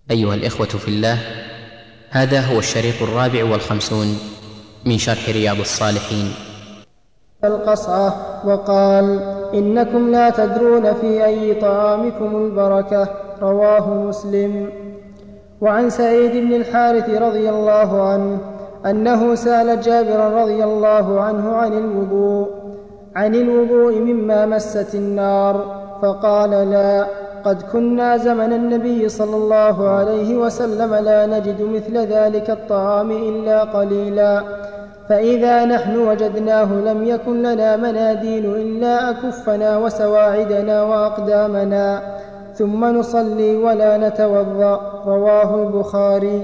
أيها الإخوة في الله، هذا هو الشريط 54 من شرح رياض الصالحين. القصعة وقال: إنكم لا تدرون في أي طعامكم البركة. رواه مسلم. وعن سعيد بن الحارث رضي الله عنه أنه سأل جابر رضي الله عنه عن الوضوء مما مست النار، فقال: لا، قد كنا زمن النبي صلى الله عليه وسلم لا نجد مثل ذلك الطعام إلا قليلا، فإذا نحن وجدناه لم يكن لنا مناديل إلا أكفنا وسواعدنا وأقدامنا، ثم نصلي ولا نتوضأ. رواه البخاري.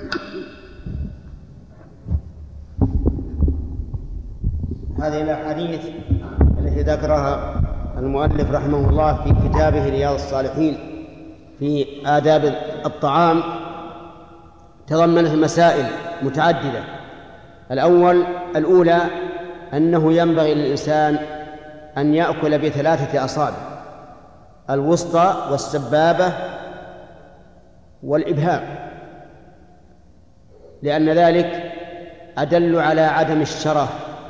هذه الأحاديث التي ذكرها المؤلف رحمه الله في كتابه رياض الصالحين في آداب الطعام تضمنت مسائل متعددة. الأولى أنه ينبغي للإنسان أن يأكل بثلاثة أصابع: الوسطى والسبابة والإبهام، لأن ذلك أدل على عدم الشره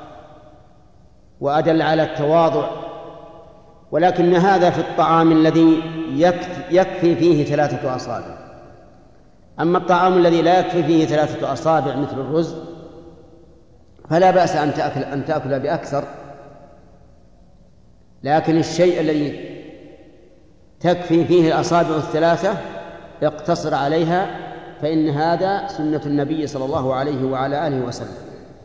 وأدل على التواضع. ولكن هذا في الطعام الذي يكفي فيه 3 أصابع. أما الطعام الذي لا يكفي فيه 3 أصابع مثل الرز فلا بأس أن تأكل بأكثر، لكن الشيء الذي تكفي فيه الأصابع 3 اقتصر عليها، فإن هذا سنة النبي صلى الله عليه وعلى آله وسلم.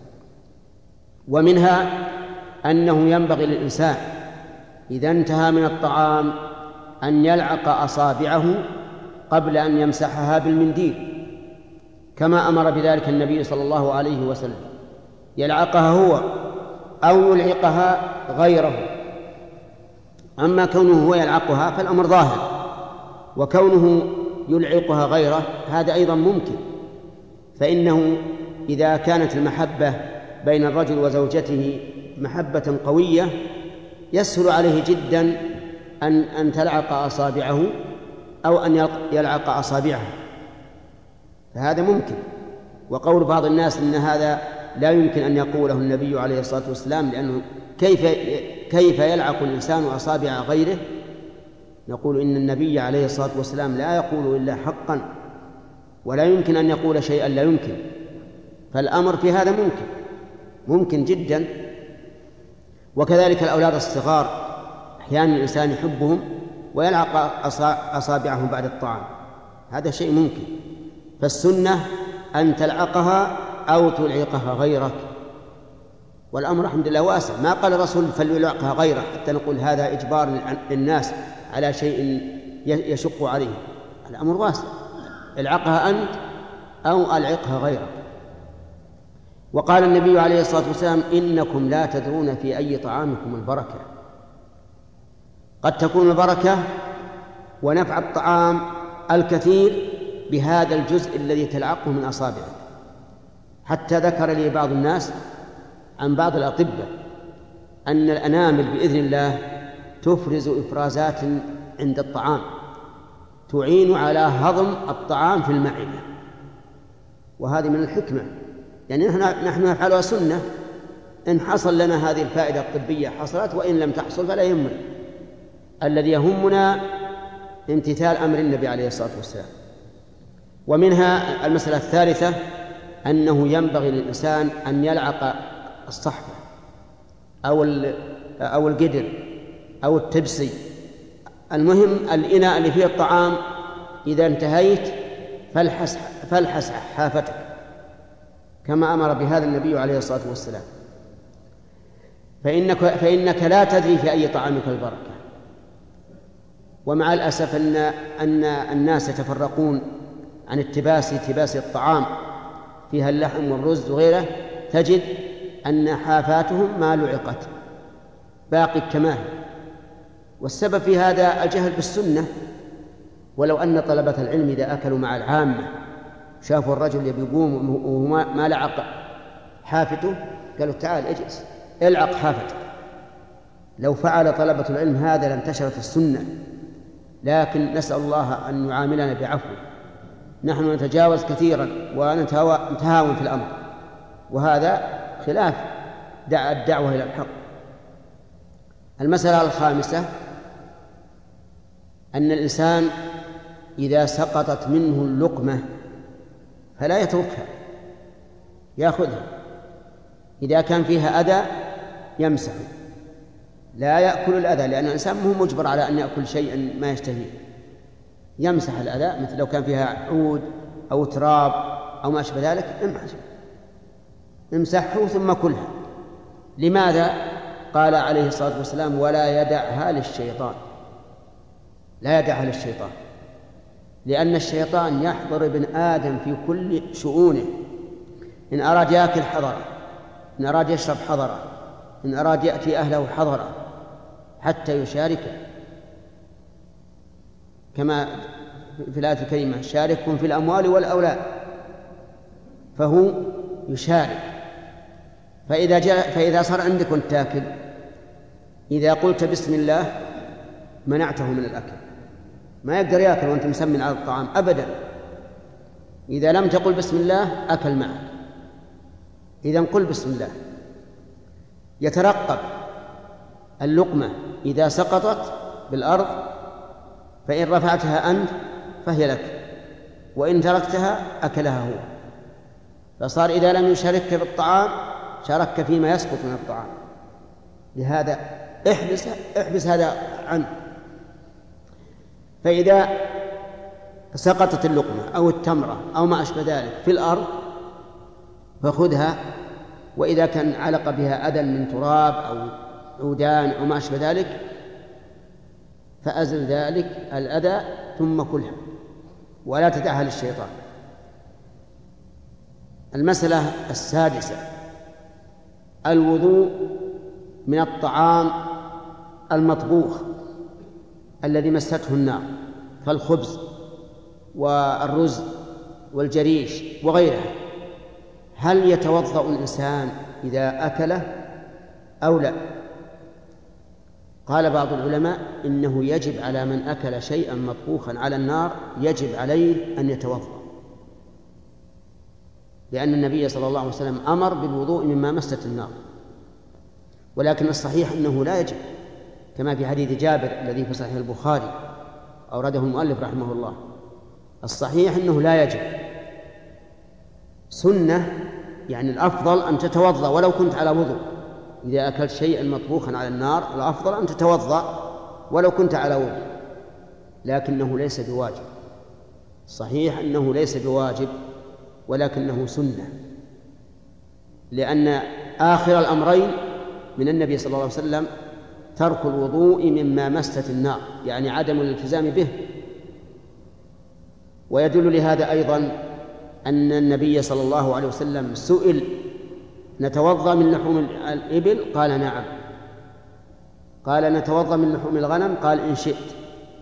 ومنها أنه ينبغي للإنسان إذا انتهى من الطعام أن يلعق أصابعه قبل أن يمسحها بالمنديل، كما أمر بذلك النبي صلى الله عليه وسلم، يلعقها هو أو يلعقها غيره. أما كونه هو يلعقها فالأمر ظاهر، وكونه يلعقها غيره هذا أيضا ممكن، فإنه إذا كانت المحبة بين الرجل وزوجته محبة قوية يسهل عليه جدا أن تلعق أصابعه أو أن يلعق أصابعها، فهذا ممكن. وقول بعض الناس إن هذا لا يمكن أن يقوله النبي عليه الصلاة والسلام، لأنه كيف يلعق الإنسان أصابع غيره؟ نقول إن النبي عليه الصلاة والسلام لا يقول إلا حقا، ولا يمكن أن يقول شيئا لا يمكن، فالأمر في هذا ممكن جدا. وكذلك الأولاد الصغار أحيانا الإنسان يحبهم ويلعق أصابعهم بعد الطعام، هذا شيء ممكن. فالسنة أن تلعقها أو تلعقها غيرك، والأمر الحمد لله واسع. ما قال الرسول فليلعقها غيره حتى نقول هذا إجبار للناس على شيء يشق عليه. الأمر واسع، العقها أنت أو ألعقها غيرك. وقال النبي عليه الصلاة والسلام: إنكم لا تدرون في أي طعامكم البركة. قد تكون البركة ونفع الطعام الكثير بهذا الجزء الذي تلعقه من أصابعك. حتى ذكر لي بعض الناس عن بعض الأطباء أن الأنامل بإذن الله تفرز إفرازات عند الطعام تعين على هضم الطعام في المعدة، وهذه من الحكمة. يعني نحن نفعلها سنة، إن حصل لنا هذه الفائدة الطبية حصلت، وإن لم تحصل فلا يهمنا. الذي يهمنا امتثال أمر النبي عليه الصلاة والسلام. ومنها المسألة الثالثة أنه ينبغي للإنسان أن يلعق الصحفة أو القدر أو التبسي، المهم الإناء اللي فيه الطعام. إذا انتهيت فالحس حافتك، كما أمر بهذا النبي عليه الصلاة والسلام. فإنك لا تدري في أي طعامك البركة. ومع الأسف أن الناس يتفرقون عن التباس الطعام فيها اللحم والرز وغيره، تجد أن حافاتهم ما لعقت باقي كما هي، والسبب في هذا الجهل بالسنة. ولو أن طلبة العلم إذا أكلوا مع العامة شافوا الرجل يقوم وما لعق حافته قالوا: تعال اجلس العق حافتك. لو فعل طلبة العلم هذا لانتشرت السنة، لكن نسأل الله أن يعاملنا بعفو نحن نتجاوز كثيرا ونتهاون في الأمر، وهذا خلاف الدعوة إلى الحق. المسألة الخامسة أن الإنسان إذا سقطت منه اللقمة فلا يتركها، يأخذها، إذا كان فيها أذى يمسح، لا يأكل الأذى، لأن الإنسان مو مجبر على أن يأكل شيئا ما يشتهيه، يمسح الأذى، مثل لو كان فيها عود أو تراب أو ما أشبه ذلك امسحه ثم كلها. لماذا؟ قال عليه الصلاة والسلام: ولا يدعها للشيطان، لا يدعها للشيطان، لأن الشيطان يحضر ابن آدم في كل شؤونه، إن أراد يأكل حضره، إن أراد يشرب حضره، إن أراد يأتي أهله حضره، حتى يشاركه، كما في الآية الكريمة: شاركهم في الأموال والأولاد، فهو يشارك. فإذا صار عندك وانت تاكل، إذا قلت بسم الله منعته من الأكل، ما يقدر يأكل وأنت مسمن على الطعام أبدا. إذا لم تقل بسم الله أكل معك. إذن قل بسم الله. يترقب اللقمة إذا سقطت بالأرض، فإن رفعتها أنت فهي لك، وإن تركتها أكلها هو. فصار إذا لم يشاركك بالطعام شاركك فيما يسقط من الطعام. لهذا احبس هذا عنه. فإذا سقطت اللقمة أو التمرة أو ما أشبه ذلك في الأرض فخذها، وإذا كان علق بها أذى من تراب أو عودان أو ما أشبه ذلك فأزل ذلك الأذى ثم كلها، ولا تدعها للشيطان. المسألة السادسة: الوضوء من الطعام المطبوخ الذي مسته النار، كالخبز والرز والجريش وغيرها. هل يتوضأ الإنسان إذا أكله أو لا؟ قال بعض العلماء إنه يجب على من أكل شيئا مطبوخا على النار، يجب عليه أن يتوضأ، لأن النبي صلى الله عليه وسلم أمر بالوضوء مما مست النار. ولكن الصحيح أنه لا يجب، كما في حديث جابر الذي في صحيح البخاري أورده المؤلف رحمه الله. الصحيح أنه لا يجب، سنة، يعني الأفضل أن تتوضأ ولو كنت على وضوء. إذا أكلت شيئا مطبوخا على النار الأفضل أن تتوضأ ولو كنت على وضوء، لكنه ليس بواجب. صحيح أنه ليس بواجب ولكنه سنة، لأن آخر الأمرين من النبي صلى الله عليه وسلم ترك الوضوء مما مست النار، يعني عدم الالتزام به. ويدل لهذا أيضا أن النبي صلى الله عليه وسلم سئل: نتوضأ من لحوم الإبل؟ قال: نعم. قال: نتوضأ من لحوم الغنم؟ قال: إن شئت،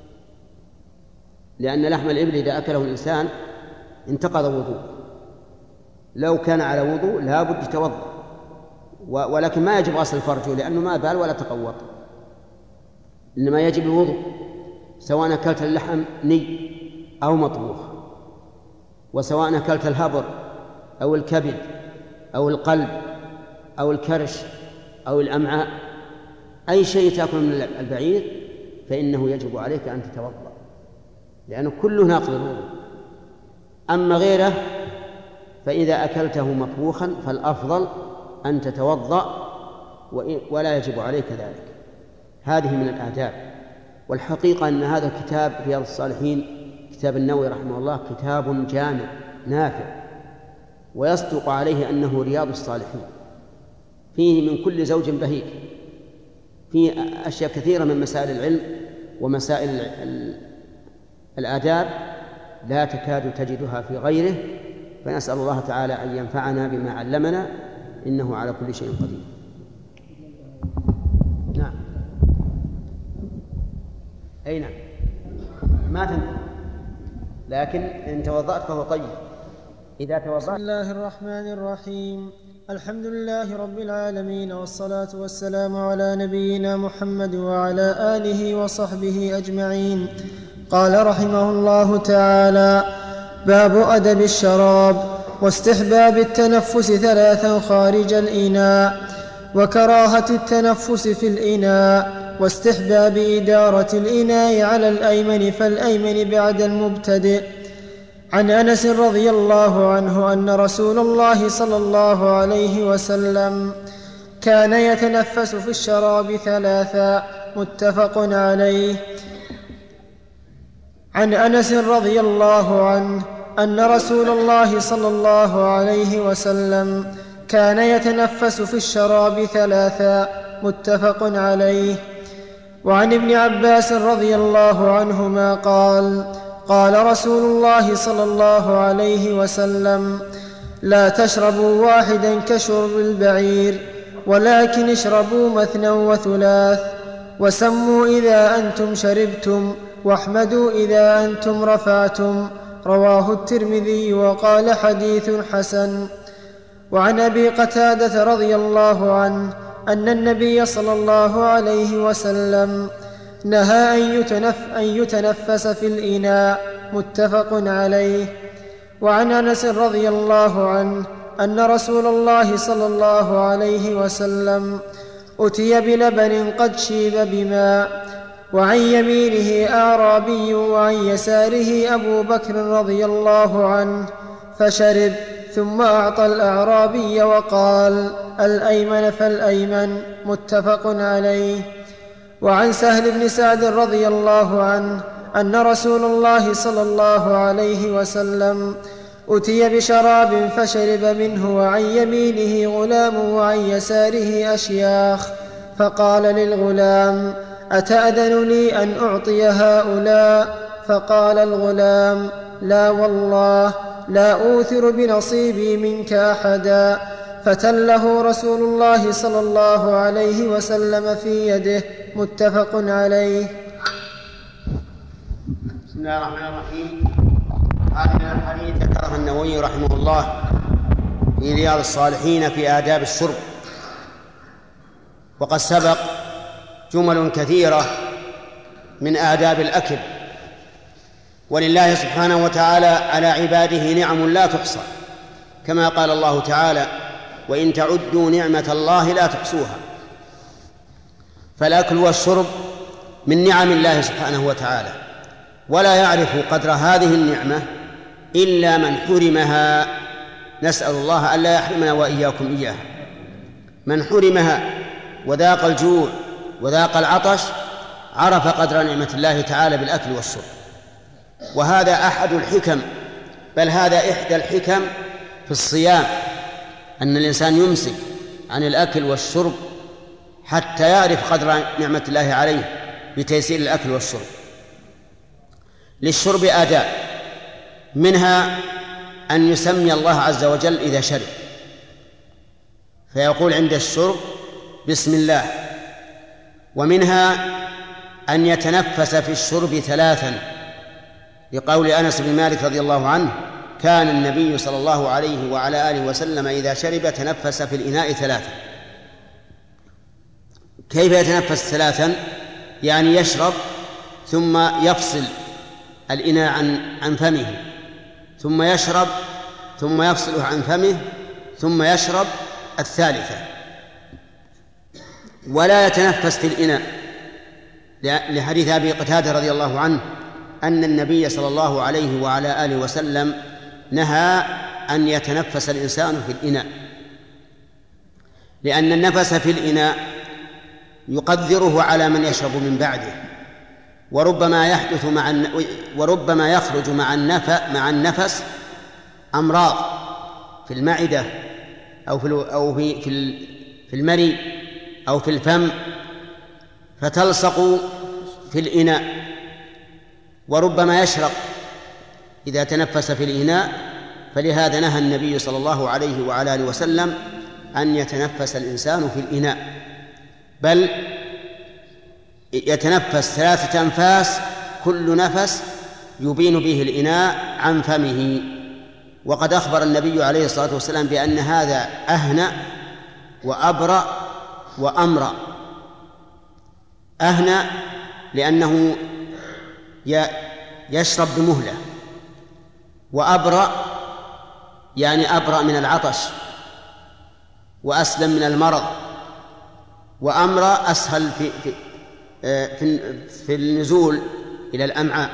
لأن لحم الإبل إذا أكله الإنسان انتقض وضوء، لو كان على وضوء لا بد يتوضأ، ولكن ما يجب غسل فرجه لأنه ما بال ولا تقوط، إنما يجب الوضوء سواء أكلت اللحم ني أو مطبوخ، وسواء أكلت الهبر أو الكبد أو القلب أو الكرش أو الأمعاء، أي شيء تأكل من البعير فإنه يجب عليك أن تتوضأ، لأنه كله ناقض الوضوء. أما غيره فإذا أكلته مطبوخا فالأفضل أن تتوضأ ولا يجب عليك ذلك. هذه من الآداب. والحقيقة أن هذا كتاب رياض الصالحين، كتاب النووي رحمه الله، كتاب جامع نافع، ويصدق عليه أنه رياض الصالحين، فيه من كل زوج بهيج، فيه أشياء كثيرة من مسائل العلم ومسائل الآداب لا تكاد تجدها في غيره. فنسأل الله تعالى أن ينفعنا بما علمنا، إنه على كل شيء قدير. نعم. أي نعم، ما تنفع، لكن إن توضأت فهو طيب. إذا توضأت. بسم الله الرحمن الرحيم. الحمد لله رب العالمين، والصلاة والسلام على نبينا محمد وعلى آله وصحبه أجمعين. قال رحمه الله تعالى: باب أدب الشراب واستحباب التنفس 3 خارج الإناء وكراهة التنفس في الإناء واستحباب إدارة الإناء على الأيمن فالأيمن بعد المبتدئ. عن أنس رضي الله عنه أن رسول الله صلى الله عليه وسلم كان يتنفس في الشراب 3 متفق عليه. عن أنس رضي الله عنه أن رسول الله صلى الله عليه وسلم كان يتنفس في الشراب 3 متفق عليه. وعن ابن عباس رضي الله عنهما قال قال رسول الله صلى الله عليه وسلم لا تشربوا واحدا كشرب البعير ولكن اشربوا مثنى وثلاث وسموا إذا أنتم شربتم واحمدوا إذا أنتم رفعتم. رواه الترمذي وقال حديث حسن. وعن أبي قتادة رضي الله عنه أن النبي صلى الله عليه وسلم نهى أن يتنفس في الإناء متفق عليه. وعن أنس رضي الله عنه أن رسول الله صلى الله عليه وسلم أتي بلبن قد شيب بماء وعن يمينه أعرابي وعن يساره أبو بكر رضي الله عنه فشرب ثم أعطى الأعرابي وقال الأيمن فالأيمن متفق عليه. وعن سهل بن سعد رضي الله عنه أن رسول الله صلى الله عليه وسلم أتي بشراب فشرب منه وعن يمينه غلام وعن يساره أشياخ فقال للغلام أتأذن لي أن أعطي هؤلاء؟ فقال الغلام لا والله لا أوثر بنصيبي منك أحدا. فتله رسول الله صلى الله عليه وسلم في يده متفق عليه. بسم الله الرحمن الرحيم. هذا الحديث ذكره النووي رحمه الله في رياض الصالحين في آداب الشرب، وقد سبق جمل كثيرة من آداب الأكل. ولله سبحانه وتعالى على عباده نعم لا تحصى، كما قال الله تعالى وإن تعدوا نعمة الله لا تحصوها. فالأكل والشرب من نعم الله سبحانه وتعالى، ولا يعرف قدر هذه النعمة إلا من حرمها. نسأل الله ألا يحرمنا وإياكم إياها. من حرمها وذاق الجوع وذاق العطش عرف قدر نعمة الله تعالى بالأكل والشرب. وهذا أحد الحكم، بل هذا إحدى الحكم في الصيام، أن الإنسان يمسك عن الأكل والشرب حتى يعرف قدر نعمة الله عليه بتيسير الأكل والشرب. للشرب آداب، منها أن يسمي الله عز وجل إذا شرب، فيقول عند الشرب بسم الله. ومنها أن يتنفس في الشرب 3، لقول أنس بن مالك رضي الله عنه كان النبي صلى الله عليه وعلى آله وسلم إذا شرب تنفس في الإناء 3. كيف يتنفس 3؟ يعني يشرب ثم يفصل الإناء عن فمه، ثم يشرب ثم يفصله عن فمه، ثم يشرب الثالثة. ولا يتنفس في الإناء، لحديث أبي قتادة رضي الله عنه أن النبي صلى الله عليه وعلى آله وسلم نهى أن يتنفس الإنسان في الإناء، لأن النفس في الإناء يقدره على من يشرب من بعده، وربما يخرج مع النفس أمراض في المعدة أو في المريء أو في الفم فتلصق في الإناء، وربما يشرق إذا تنفس في الإناء. فلهذا نهى النبي صلى الله عليه وعلى آله وسلم أن يتنفس الإنسان في الإناء، بل يتنفس 3 أنفاس كل نفس يبين به الإناء عن فمه. وقد أخبر النبي عليه الصلاة والسلام بأن هذا أهنأ وأبرأ وأمرأ. أهنأ لأنه يشرب بمهلة، وأبرأ يعني أبرأ من العطش، وأسلم من المرض، وأمرأ أسهل في النزول إلى الأمعاء.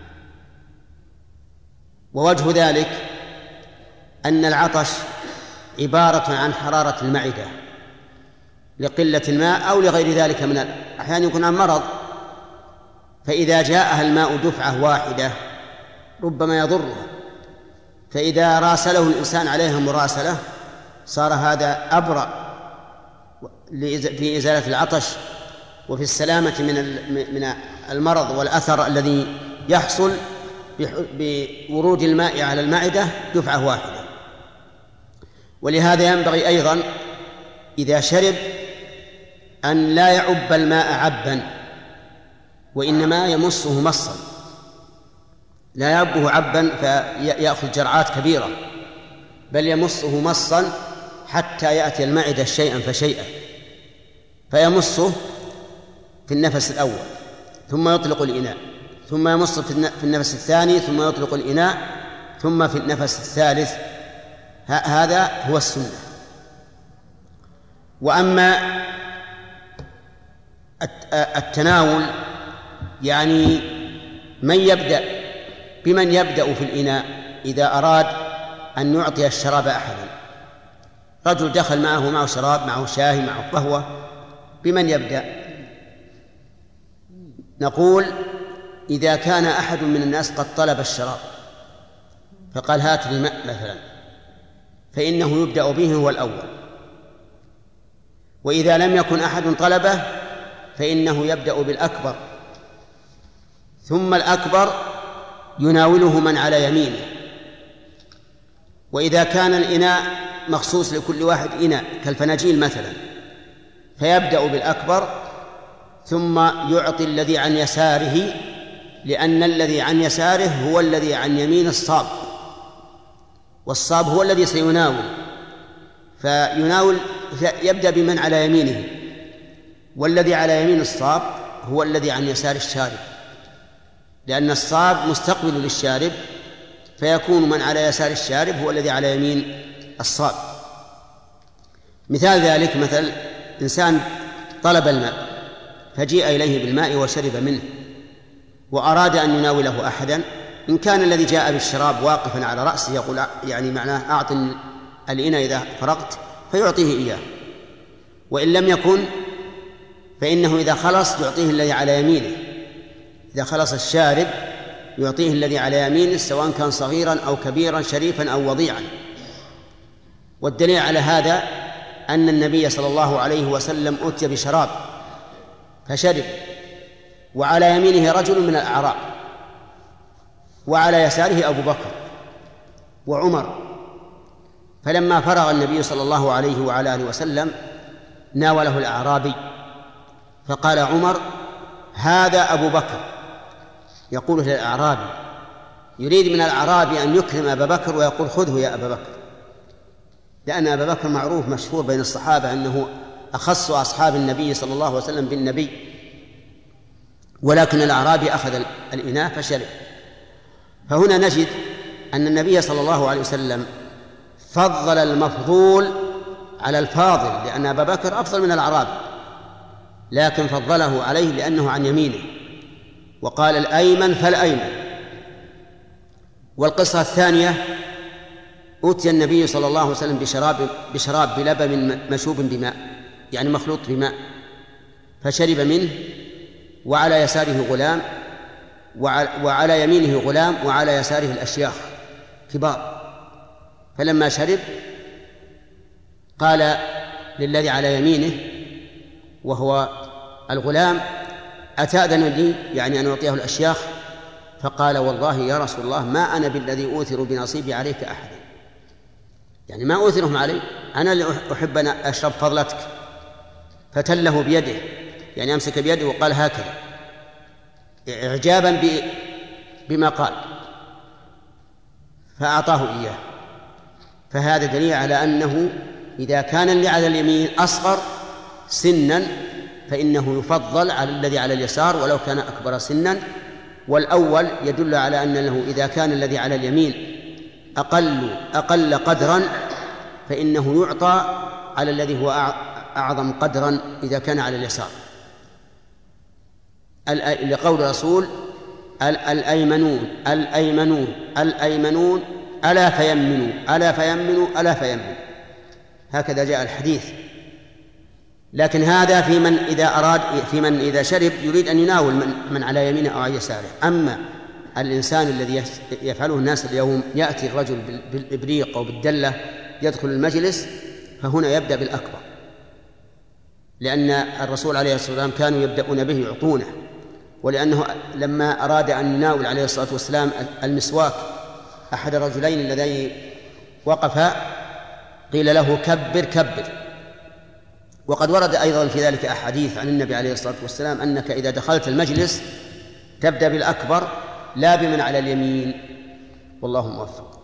ووجه ذلك أن العطش عبارة عن حرارة المعدة لقلة الماء أو لغير ذلك من أحيانا يكون عن مرض، فإذا جاءها الماء دفعة واحدة ربما يضره، فإذا راسله الإنسان عليها مراسلة صار هذا أبرأ في إزالة العطش وفي السلامة من المرض والأثر الذي يحصل بورود الماء على المعدة دفعة واحدة. ولهذا ينبغي أيضا إذا شرب أن لا يعب الماء عبا، وإنما يمصه مصا، لا يعبه عبا فيأخذ جرعات كبيرة، بل يمصه مصا حتى يأتي المعدة شيئا فشيئا، فيمصه في النفس الأول ثم يطلق الإناء، ثم يمص في النفس الثاني ثم يطلق الإناء، ثم في النفس الثالث. هذا هو السنة. وأما التناول يعني بمن يبدأ في الإناء إذا أراد أن يعطي الشراب أحدا، رجل دخل معه شراب، معه شاي، معه قهوة، بمن يبدأ؟ نقول إذا كان أحد من الناس قد طلب الشراب فقال هات لي ماء مثلا، فإنه يبدأ به هو الأول. وإذا لم يكن أحد طلبه فإنه يبدأ بالأكبر، ثم الأكبر يناوله من على يمينه. وإذا كان الإناء مخصوص لكل واحد إناء كالفناجيل مثلا فيبدأ بالأكبر ثم يعطي الذي عن يساره، لأن الذي عن يساره هو الذي عن يمين الصاب، والصاب هو الذي سيناول، يبدأ بمن على يمينه، والذي على يمين الصاب هو الذي عن يسار الشارب، لأن الصاب مستقبل للشارب، فيكون من على يسار الشارب هو الذي على يمين الصاب. مثال ذلك مثل إنسان طلب الماء فجيء إليه بالماء وشرب منه، وأراد أن يناوله أحدا، إن كان الذي جاء بالشراب واقفا على رأسه يقول يعني معناه أعطني الإناء إذا فرغت، فيعطيه إياه. وإن لم يكن فإنه إذا خلص يعطيه الذي على يمينه، إذا خلص الشارب يعطيه الذي على يمينه سواء كان صغيرا أو كبيرا، شريفا أو وضيعا. والدليل على هذا أن النبي صلى الله عليه وسلم أتي بشراب فشرب، وعلى يمينه رجل من الأعراب، وعلى يساره أبو بكر وعمر. فلما فرغ النبي صلى الله عليه وعلى آله وسلم ناوله الأعرابي، فقال عمر هذا أبو بكر، يقول للأعرابي، يريد من الأعرابي أن يكرم أبا بكر ويقول خذه يا أبا بكر، لأن أبا بكر معروف مشهور بين الصحابة أنه أخص أصحاب النبي صلى الله عليه وسلم بالنبي، ولكن الأعرابي أخذ الإناء فشرب. فهنا نجد أن النبي صلى الله عليه وسلم فضل المفضول على الفاضل، لأن أبا بكر أفضل من الأعرابي، لكن فضله عليه لأنه عن يمينه، وقال الأيمن فالأيمن. والقصة الثانية أتي النبي صلى الله عليه وسلم بشراب بلبن مشوب بماء، يعني مخلوط بماء، فشرب منه، وعلى يساره غلام، وعلى يمينه غلام، وعلى يساره الأشياخ كبار. فلما شرب قال للذي على يمينه وهو الغلام أتأذن لي، يعني أن أعطيه الأشياخ؟ فقال والله يا رسول الله ما أنا بالذي أوثر بنصيبي عليك أحدا، يعني ما أوثرهم علي، أنا اللي أحب أن أشرب فضلتك. فتله بيده، يعني أمسك بيده وقال هكذا إعجابا بما قال، فأعطاه إياه. فهذا دليل على أنه إذا كان اللي على اليمين أصغر سنا فإنه يفضل على الذي على اليسار ولو كان أكبر سنا. والأول يدل على أنه إذا كان الذي على اليمين أقل قدرا فإنه يعطى على الذي هو أعظم قدرا إذا كان على اليسار، لقول الرسول الأيمنون الأيمنون الأيمنون ألا فيمنوا ألا فيمنوا ألا فيمنوا، هكذا جاء الحديث. لكن هذا في من إذا شرب يريد أن يناول من على يمينه أو على يساره. أما الإنسان الذي يفعله الناس اليوم، يأتي الرجل بالإبريق أو بالدلة يدخل المجلس، فهنا يبدأ بالأكبر، لأن الرسول عليه الصلاة والسلام كانوا يبدأون به يعطونه، ولأنه لما أراد أن يناول عليه الصلاة والسلام المسواك أحد الرجلين اللذين وقفا قيل له كبر كبر. وقد ورد أيضا في ذلك أحاديث عن النبي عليه الصلاة والسلام أنك إذا دخلت المجلس تبدأ بالأكبر لا بمن على اليمين، والله موفق.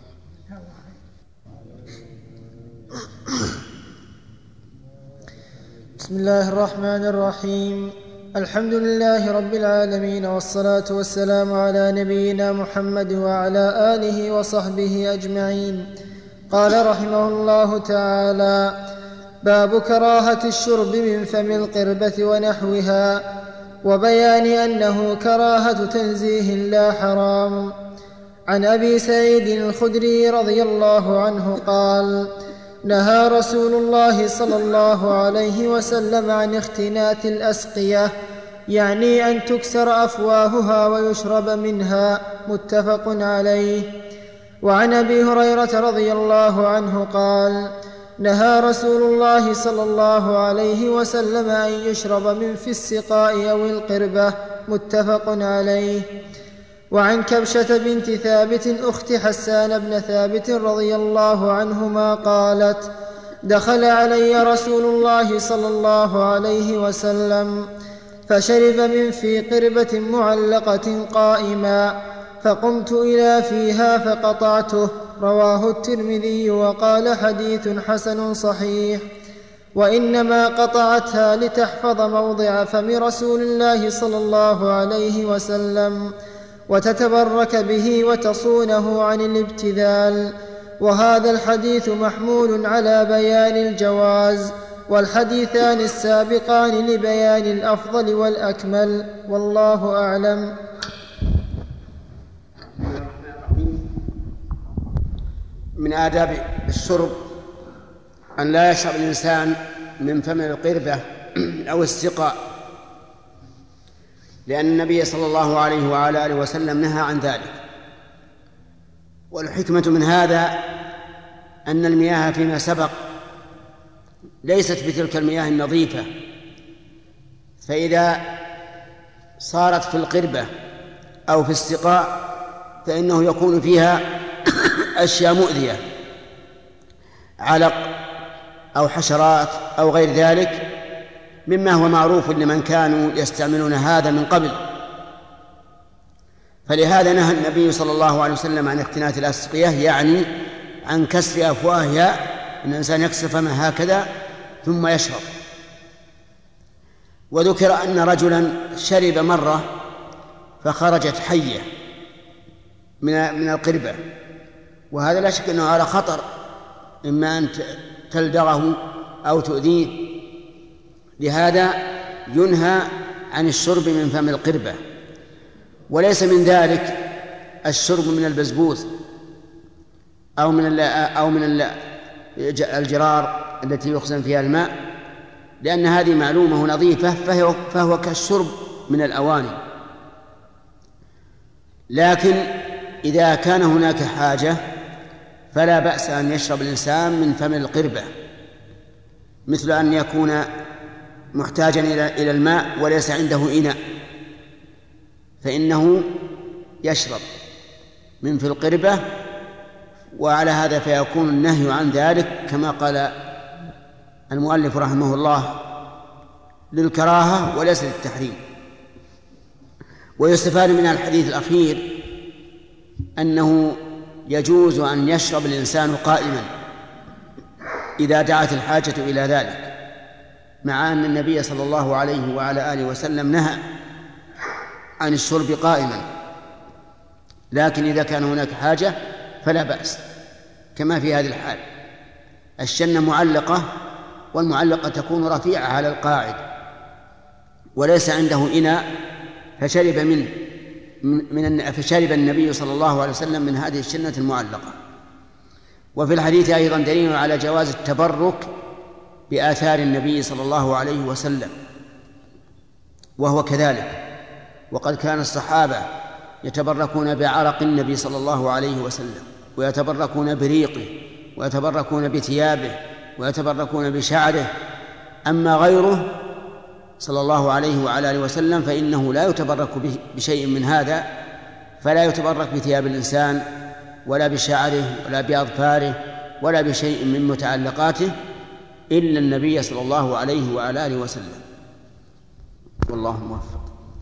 بسم الله الرحمن الرحيم. الحمد لله رب العالمين، والصلاة والسلام على نبينا محمد وعلى آله وصحبه أجمعين. قال رحمه الله تعالى: باب كراهة الشرب من فم القربة ونحوها، وبيان أنه كراهة تنزيه لا حرام. عن أبي سعيد الخدري رضي الله عنه قال: نهى رسول الله صلى الله عليه وسلم عن اختناث الأسقية، يعني أن تكسر أفواهها ويشرب منها، متفق عليه. وعن أبي هريرة رضي الله عنه قال: نهى رسول الله صلى الله عليه وسلم أن يشرب من في السقاء أو القربة، متفق عليه. وعن كبشة بنت ثابت أخت حسان بن ثابت رضي الله عنهما قالت: دخل علي رسول الله صلى الله عليه وسلم فشرب من في قربة معلقة قائما، فقمت إلى فيها فقطعته. رواه الترمذي وقال: حديث حسن صحيح. وإنما قطعتها لتحفظ موضع فم رسول الله صلى الله عليه وسلم، وتتبرك به وتصونه عن الابتذال. وهذا الحديث محمول على بيان الجواز، والحديثان السابقان لبيان الأفضل والأكمل، والله أعلم. من آداب الشرب أن لا يشرب الإنسان من فم القربة أو السقاء، لأن النبي صلى الله عليه وعلى آله وسلم نهى عن ذلك. والحكمة من هذا أن المياه فيما سبق ليست بتلك المياه النظيفة، فإذا صارت في القربة أو في السقاء فإنه يكون فيها أشياء مؤذية، علق أو حشرات أو غير ذلك، مما هو معروف لمن كانوا يستعملون هذا من قبل. فلهذا نهى النبي صلى الله عليه وسلم عن اختناث الأسقية، يعني عن كسر أفواهها، أن الإنسان يكسر فمه هكذا ثم يشرب. وذكر أن رجلا شرب مرة فخرجت حية من القربة، وهذا لا شك أنه على خطر، إما أن تلدغه أو تؤذيه. لهذا ينهى عن الشرب من فم القربة. وليس من ذلك الشرب من البزبوث أو من الجرار التي يخزن فيها الماء، لأن هذه معلومة نظيفة، فهو كالشرب من الأواني. لكن إذا كان هناك حاجة فلا بأس أن يشرب الإنسان من فم القربة، مثل أن يكون محتاجا إلى الماء وليس عنده إناء، فإنه يشرب من في القربة. وعلى هذا فيكون النهي عن ذلك كما قال المؤلف رحمه الله للكراهة وليس للتحريم. ويستفاد من الحديث الأخير أنه يجوز أن يشرب الإنسان قائما إذا دعت الحاجة إلى ذلك، مع أن النبي صلى الله عليه وعلى آله وسلم نهى عن الشرب قائما. لكن إذا كان هناك حاجة فلا بأس، كما في هذه الحال. الشنة معلقة، والمعلقة تكون رفيعة على القاعد وليس عنده إناء فشرب منه فشرب النبي صلى الله عليه وسلم من هذه الشنة المعلقة. وفي الحديث أيضا دليل على جواز التبرك بآثار النبي صلى الله عليه وسلم، وهو كذلك. وقد كان الصحابة يتبركون بعرق النبي صلى الله عليه وسلم، ويتبركون بريقه، ويتبركون بثيابه، ويتبركون بشعره. أما غيره صلى الله عليه وعلى آله وسلم فإنه لا يتبرك بشيء من هذا، فلا يتبرك بثياب الإنسان ولا بشعره ولا بأظفاره ولا بشيء من متعلقاته إلا النبي صلى الله عليه وعلى آله وسلم. والله موفق.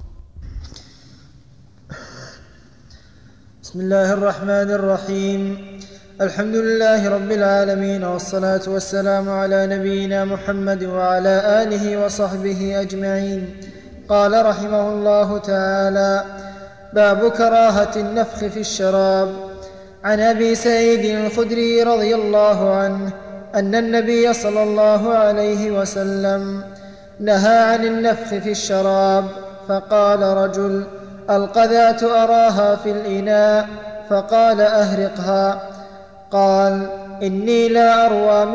بسم الله الرحمن الرحيم. الحمد لله رب العالمين، والصلاة والسلام على نبينا محمد وعلى آله وصحبه أجمعين. قال رحمه الله تعالى: باب كراهة النفخ في الشراب. عن أبي سعيد الخدري رضي الله عنه أن النبي صلى الله عليه وسلم نهى عن النفخ في الشراب، فقال رجل: القذاة أراها في الإناء، فقال: أهرقها. قال: إني لا أروى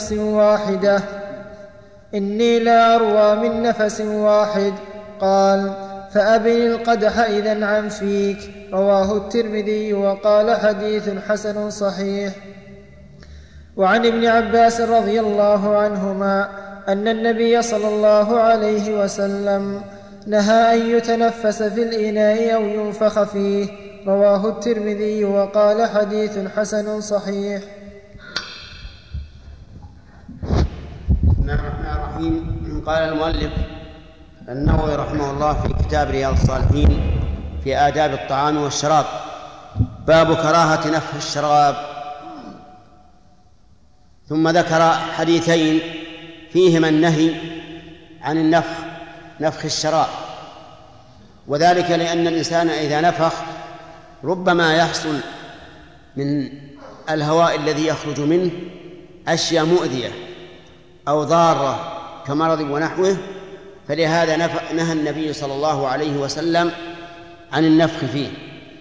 من نفس واحد. قال: فأبن القدح إذن عن فيك. رواه الترمذي وقال: حديث حسن صحيح. وعن ابن عباس رضي الله عنهما أن النبي صلى الله عليه وسلم نهى أن يتنفس في الإناء أو ينفخ فيه. رواه الترمذي وقال: حديث حسن صحيح. بسم الله الرحمن الرحيم. قال المؤلف النووي رحمه الله في كتاب رياض الصالحين في آداب الطعام والشراب: باب كراهة نفخ الشراب. ثم ذكر حديثين فيهما النهي عن نفخ الشراب، وذلك لأن الإنسان إذا نفخ ربما يحصل من الهواء الذي يخرج منه أشياء مؤذية أو ضارة كمرض ونحوه، فلهذا نهى النبي صلى الله عليه وسلم عن النفخ فيه.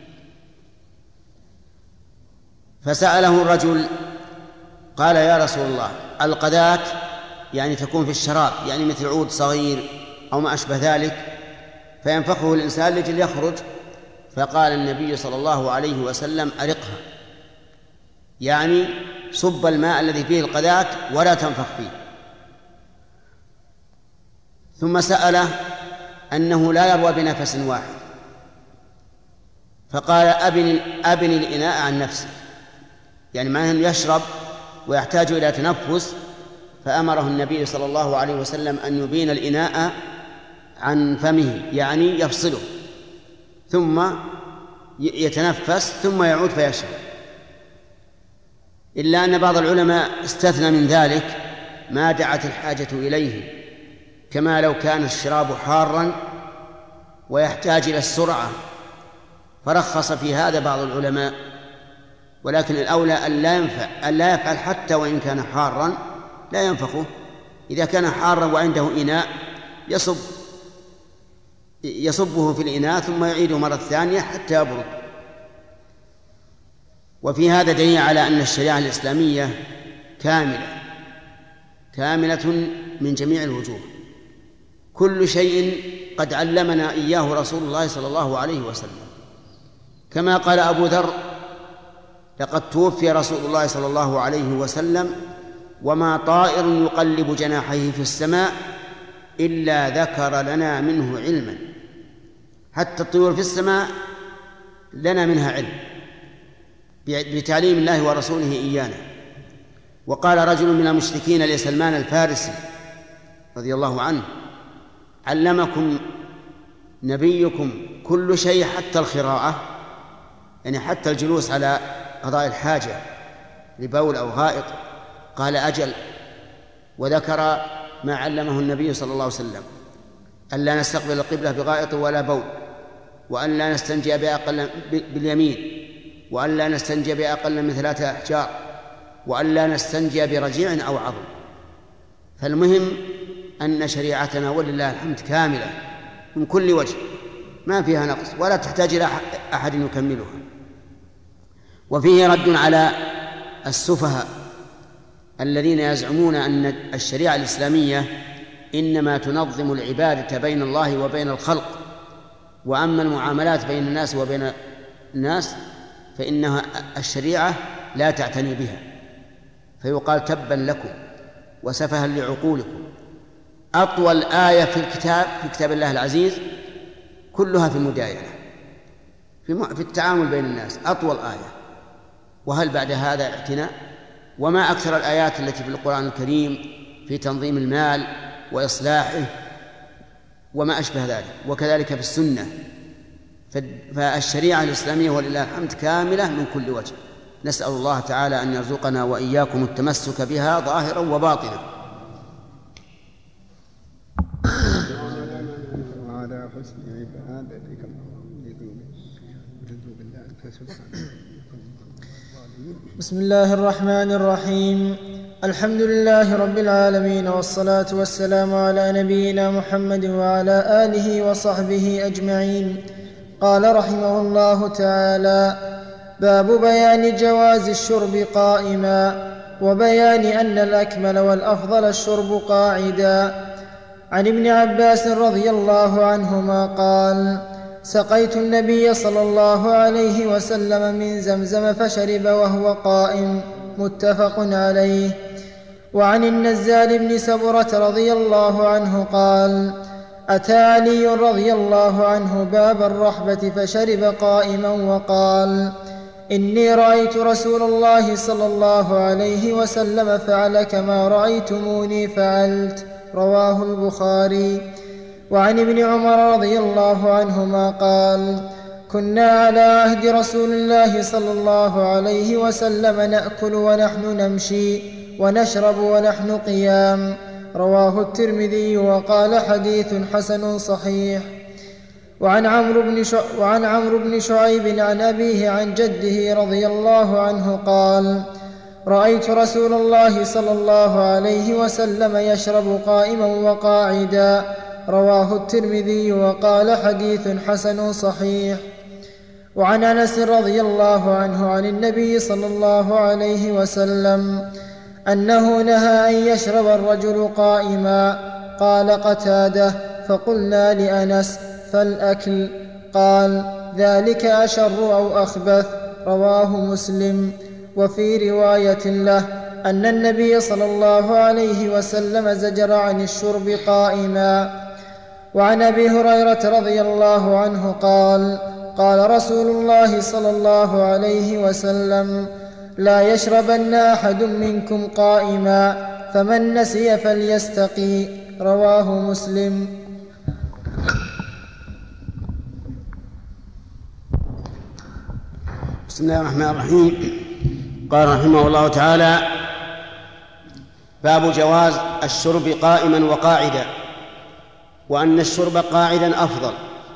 فسأله الرجل قال: يا رسول الله، القذاة يعني تكون في الشراب، يعني مثل عود صغير أو ما أشبه ذلك، فينفخه الإنسان لجل يخرج. فقال النبي صلى الله عليه وسلم: أرقها، يعني صب الماء الذي فيه القذاة ولا تنفخ فيه. ثم سأله أنه لا يروى بنفس واحد، فقال: أبن الإناء عن نفسه، يعني معناه أنه يشرب ويحتاج إلى تنفس، فأمره النبي صلى الله عليه وسلم أن يبين الإناء عن فمه، يعني يفصله ثم يتنفس ثم يعود فيشرب. إلا أن بعض العلماء استثنى من ذلك ما دعت الحاجة إليه، كما لو كان الشراب حارا ويحتاج إلى السرعة، فرخص في هذا بعض العلماء. ولكن الأولى أن لا يفعل حتى وإن كان حارا، لا ينفخه. إذا كان حارا وعنده إناء يصبه في الإناء ثم يعيده مرة ثانية حتى يبرد. وفي هذا دليل على أن الشريعة الإسلامية كاملة من جميع الوجوه، كل شيء قد علمنا إياه رسول الله صلى الله عليه وسلم. كما قال أبو ذر: لقد توفي رسول الله صلى الله عليه وسلم وما طائر يقلب جناحيه في السماء إلا ذكر لنا منه علما. حتى الطيور في السماء لنا منها علم بتعليم الله ورسوله إيانا. وقال رجل من المشركين لسلمان الفارسي رضي الله عنه: علمكم نبيكم كل شيء حتى الخراءة، يعني حتى الجلوس على قضاء الحاجة لبول أو غائط. قال: أجل. وذكر ما علمه النبي صلى الله عليه وسلم: أن لا نستقبل القبلة بغائط ولا بول، وأن لا نستنجي بأقل باليمين، وأن لا نستنجي بأقل من 3 أحجار، وأن لا نستنجي برجيع أو عظم. فالمهم أن شريعتنا ولله الحمد كاملة من كل وجه، ما فيها نقص ولا تحتاج إلى أحد يكملها. وفيه رد على السفهاء الذين يزعمون أن الشريعة الإسلامية إنما تنظم العبادة بين الله وبين الخلق، وأما المعاملات بين الناس وبين الناس فإنها الشريعة لا تعتني بها. فيقال تبا لكم وسفها لعقولكم. أطول آية في كتاب الله العزيز كلها في المداينة، في التعامل بين الناس، أطول آية. وهل بعد هذا اعتناء؟ وما أكثر الآيات التي في القرآن الكريم في تنظيم المال وإصلاحه وما أشبه ذلك، وكذلك في السنة. فالشريعة الإسلامية ولله الحمد كاملة من كل وجه. نسأل الله تعالى أن يرزقنا وإياكم التمسك بها ظاهرا وباطنا. وعلى حسن عبادتك بسم الله الرحمن الرحيم. الحمد لله رب العالمين، والصلاة والسلام على نبينا محمد وعلى آله وصحبه أجمعين. قال رحمه الله تعالى: باب بيان جواز الشرب قائما، وبيان أن الأكمل والأفضل الشرب قاعدا. عن ابن عباس رضي الله عنهما قال: سقيت النبي صلى الله عليه وسلم من زمزم فشرب وهو قائم. متفق عليه. وعن النزال بن سبرة رضي الله عنه قال: أتى علي رضي الله عنه باب الرحبة فشرب قائما وقال: إني رأيت رسول الله صلى الله عليه وسلم فعل كما رأيتموني فعلت. رواه البخاري. وعن ابن عمر رضي الله عنهما قال: كنا على عهد رسول الله صلى الله عليه وسلم نأكل ونحن نمشي ونشرب ونحن قيام. رواه الترمذي وقال: حديث حسن صحيح. وعن عمرو بن شعيب عن أبيه عن جده رضي الله عنه قال: رأيت رسول الله صلى الله عليه وسلم يشرب قائما وقاعدا. رواه الترمذي وقال: حديث حسن صحيح. وعن أنس رضي الله عنه عن النبي صلى الله عليه وسلم أنه نهى أن يشرب الرجل قائما. قال قتادة: فقلنا لأنس: فالأكل؟ قال: ذلك أشر أو أخبث. رواه مسلم. وفي رواية له أن النبي صلى الله عليه وسلم زجر عن الشرب قائما. وعن أبي هريرة رضي الله عنه قال: قال رسول الله صلى الله عليه وسلم: لا يشربن أحد منكم قائما، فمن نسي فليستقي. رواه مسلم. بسم الله الرحمن الرحيم. قال رحمه الله تعالى: باب جواز الشرب قائما وقاعدا، وأن الشرب قاعدا أفضل.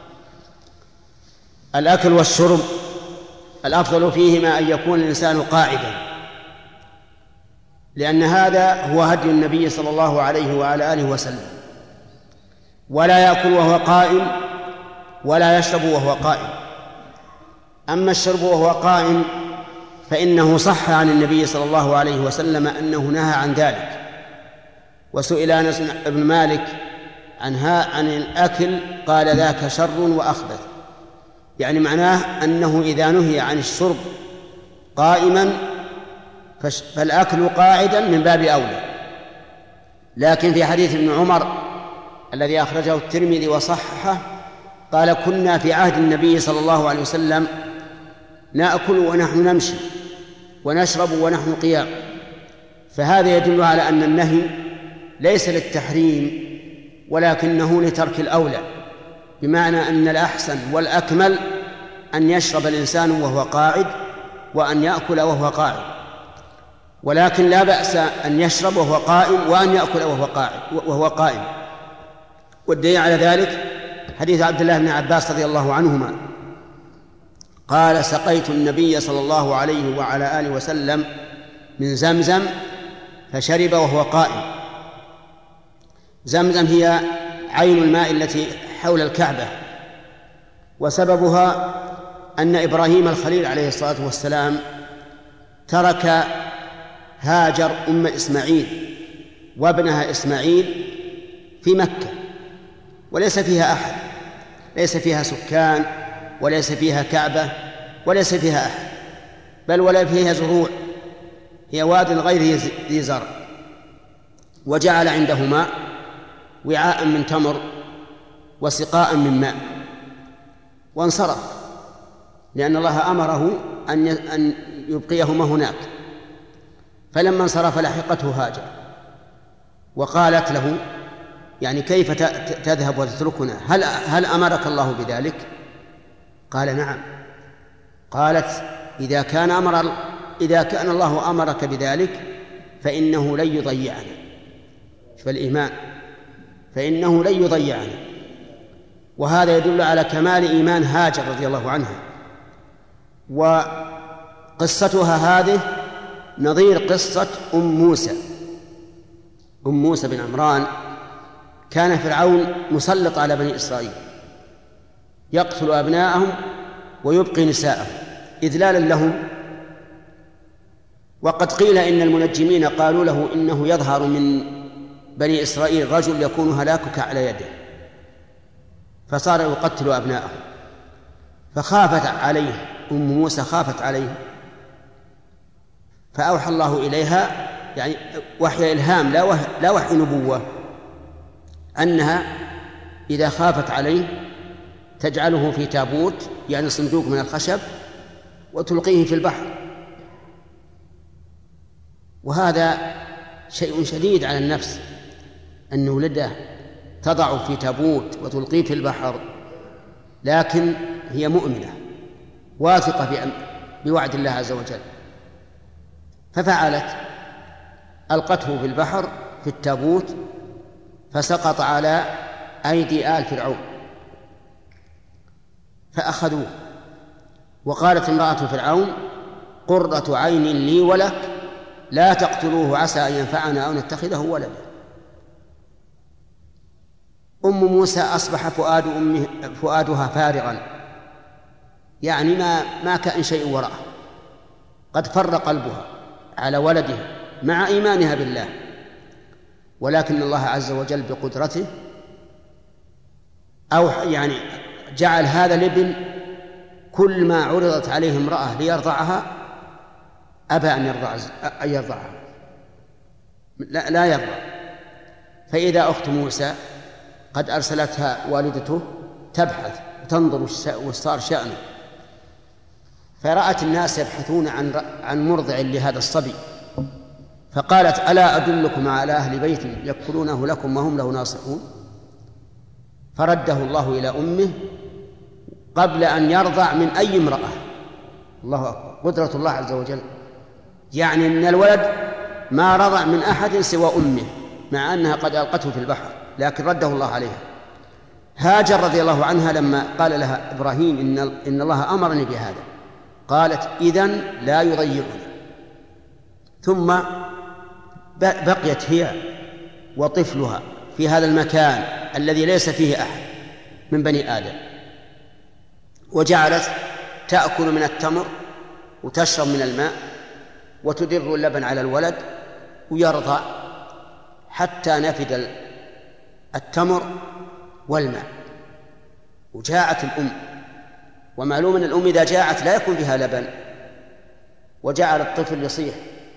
الأكل والشرب الأفضل فيهما أن يكون الإنسان قاعدا، لأن هذا هو هدي النبي صلى الله عليه وعلى آله وسلم، ولا يأكل وهو قائم ولا يشرب وهو قائم. أما الشرب وهو قائم فإنه صح عن النبي صلى الله عليه وسلم أنه نهى عن ذلك. وسئل أنس بن مالك عن الأكل قال: ذاك شر وأخبث. يعني معناه أنه إذا نهي عن الشرب قائما فالأكل قاعدا من باب أولى. لكن في حديث ابن عمر الذي أخرجه الترمذي وصححه قال: كنا في عهد النبي صلى الله عليه وسلم نأكل ونحن نمشي ونشرب ونحن قيام. فهذا يدل على أن النهي ليس للتحريم ولكنه لترك الأولى، بمعنى أن الأحسن والأكمل أن يشرب الإنسان وهو قاعد وأن يأكل وهو قاعد، ولكن لا بأس أن يشرب وهو قائم وأن يأكل وهو قائم. والدليل على ذلك حديث عبد الله بن عباس رضي الله عنهما قال سقيت النبي صلى الله عليه وعلى آله وسلم من زمزم فشرب وهو قائم. زمزم هي عين الماء التي حول الكعبة، وسببها أن إبراهيم الخليل عليه الصلاة والسلام ترك هاجر أم إسماعيل وابنها إسماعيل في مكة، وليس فيها أحد، ليس فيها سكان، وليس فيها كعبة، وليس فيها أحد، بل ولا فيها زروع، هي واد غير ذي زرع. وجعل عندهما وعاء من تمر وسقاء من ماء وانصرف، لأن الله أمره أن يبقيهما هناك. فلما انصرف لحقته هاجر وقالت له يعني كيف تذهب وتتركنا؟ هل أمرك الله بذلك؟ قال نعم. قالت إذا كان الله أمرك بذلك فإنه لن يضيعنا. فالإيمان فإنه لن يضيعنا. وهذا يدل على كمال إيمان هاجر رضي الله عنها. وقصتها هذه نظير قصة أم موسى بن عمران. كان فرعون مسلط على بني إسرائيل، يقتل أبناءهم ويبقي نساءهم إذلالا لهم. وقد قيل إن المنجمين قالوا له إنه يظهر من بني إسرائيل رجل يكون هلاكك على يده، فصار يقتل أبناءهم. فخافت عليه أم موسى، خافت عليه، فأوحى الله إليها يعني وحي إلهام لا وحي نبوة، أنها إذا خافت عليه تجعله في تابوت يعني صندوق من الخشب وتلقيه في البحر. وهذا شيء شديد على النفس أن ولده تضع في تابوت وتلقيه في البحر، لكن هي مؤمنة واثقة بوعد الله عز وجل، ففعلت، ألقته في البحر في التابوت فسقط على أيدي آل فرعون فأخذوه. وقالت امرأة فرعون قرة عين لي ولك لا تقتلوه عسى أن ينفعنا أو نتخذه ولدا. أم موسى أصبح فؤادها فارغا، يعني ما كان شيء وراءه، قد فر قلبها على ولده مع إيمانها بالله. ولكن الله عز وجل بقدرته أو يعني جعل هذا الابن كل ما عرضت عليه امرأة ليرضعها أبى أن يرضعها، لا يرضع. فإذا أخت موسى قد أرسلتها والدته تبحث وتنظر وش صار شأنه، فرأت الناس يبحثون عن مرضع لهذا الصبي، فقالت ألا أدلكم على أهل بيت يكفلونه لكم وهم له ناصحون؟ فرده الله إلى أمه قبل أن يرضع من أي امرأة. الله أكبر، قدرة الله عز وجل. يعني أن الولد ما رضع من أحد سوى أمه، مع أنها قد ألقته في البحر، لكن رده الله عليها. هاجر رضي الله عنها لما قال لها إبراهيم إن الله أمرني بهذا، قالت إذن لا يضيعني. ثم بقيت هي وطفلها في هذا المكان الذي ليس فيه أحد من بني آدم، وجعلت تأكل من التمر وتشرب من الماء وتدر اللبن على الولد ويرضع حتى نفد التمر والماء. وجاءت الأم، ومعلوم أن الأم إذا جاءت لا يكون فيها لبن، وجعل الطفل يصيح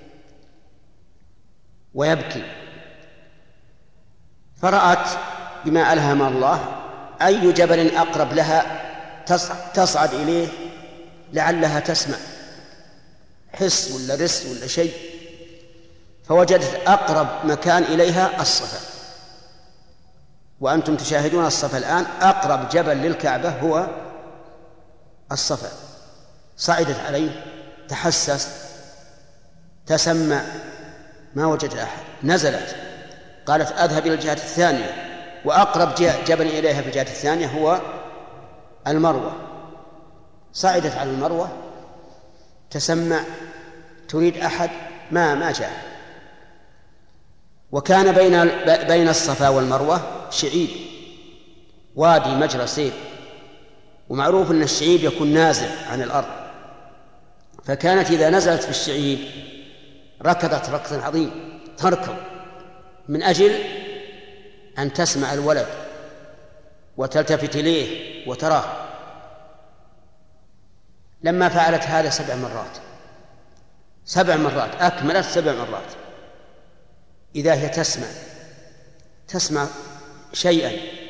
ويبكي، فرأت بما ألهم الله أي جبل أقرب لها تصعد إليه لعلها تسمع حس ولا رس ولا شيء، فوجدت أقرب مكان إليها الصفا. وأنتم تشاهدون الصفا الآن، أقرب جبل للكعبة هو الصفا. صعدت عليه، تحسست، تسمع، ما وجدت أحد، نزلت، قالت أذهب إلى الجهة الثانية، وأقرب جبل إليها في الجهة الثانية هو المروة. صعدت على المروة تسمع تريد أحد ما جاء. وكان بين الصفا والمروة شعيب، وادي مجرى سيل، ومعروف أن الشعيب يكون نازل عن الأرض، فكانت إذا نزلت في الشعيب ركضت ركض عظيم، تركض من أجل أن تسمع الولد وتلتفت إليه وتراه. لما فعلت هذا 7 مرات، 7 مرات أكملت 7 مرات، إذا هي تسمع شيئا،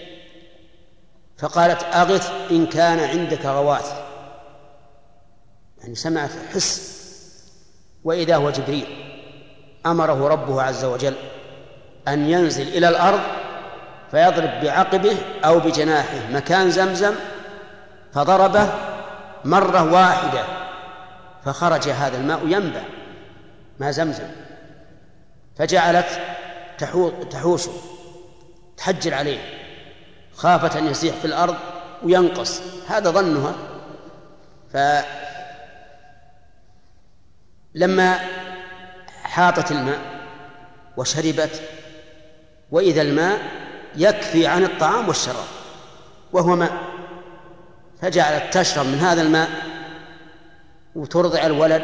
فقالت أغث إن كان عندك غواث، يعني سمعت حس. وإذا هو جبريل أمره ربه عز وجل أن ينزل إلى الأرض فيضرب بعقبه أو بجناحه مكان زمزم، فضربه مرة واحدة فخرج هذا الماء ينبع، ماء زمزم، فجعلت تحوشه تحجر عليه، خافت أن يصيح في الأرض وينقص، هذا ظنها. فلما حاطت الماء وشربت، وإذا الماء يكفي عن الطعام والشراب وهو ماء، فجعلت تشرب من هذا الماء وترضع الولد،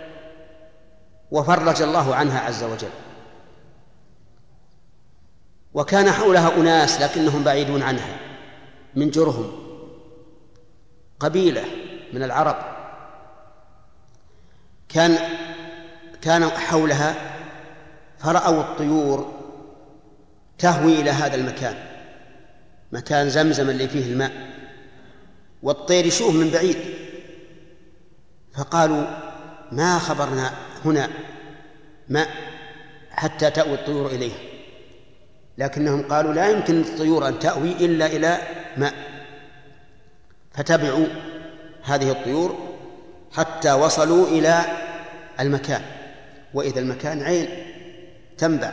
وفرج الله عنها عز وجل. وكان حولها أناس لكنهم بعيدون عنها، من جرهم، قبيلة من العرب، كان حولها، فرأوا الطيور تهوي إلى هذا المكان، مكان زمزم اللي فيه الماء، والطير يشوف من بعيد، فقالوا ما خبرنا هنا ماء حتى تأوي الطيور إليه، لكنهم قالوا لا يمكن الطيور أن تأوي إلا إلى ماء، فتبعوا هذه الطيور حتى وصلوا إلى المكان، وإذا المكان عين تنبع،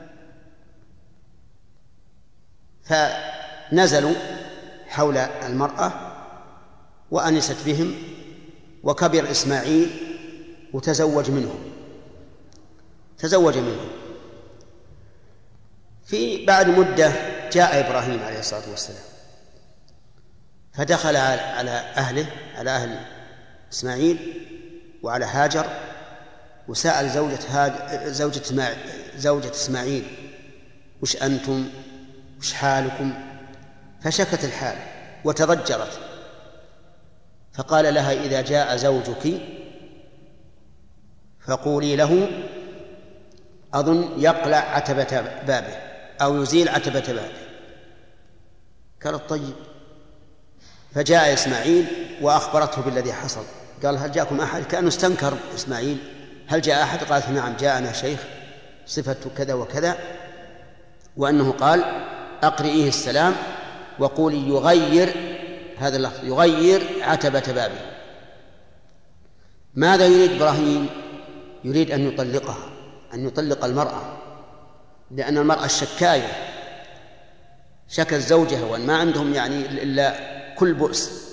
فنزلوا حول المرأة وأنست بهم، وكبر إسماعيل وتزوج منهم. في بعد مدة جاء إبراهيم عليه الصلاة والسلام، فدخل على أهله، على أهل إسماعيل وعلى هاجر، وسأل زوجة إسماعيل وش أنتم، وش حالكم؟ فشكت الحال وتضجرت، فقال لها إذا جاء زوجك فقولي له أظن يقلع عتبة بابه أو يزيل عتبة بابه. قالت طيب. فجاء إسماعيل وأخبرته بالذي حصل، قال هل جاءكم أحد؟ كأنه استنكر إسماعيل، هل جاء أحد؟ قالت نعم جاءنا شيخ صفته كذا وكذا، وأنه قال أقرئيه السلام وقولي يغير، هذا اللفظ يغير عتبة بابه. ماذا يريد إبراهيم؟ يريد أن يطلقها، أن يطلق المرأة، لأن المرأة الشكاية شكت زوجها، وأن ما عندهم يعني إلا كل بؤس.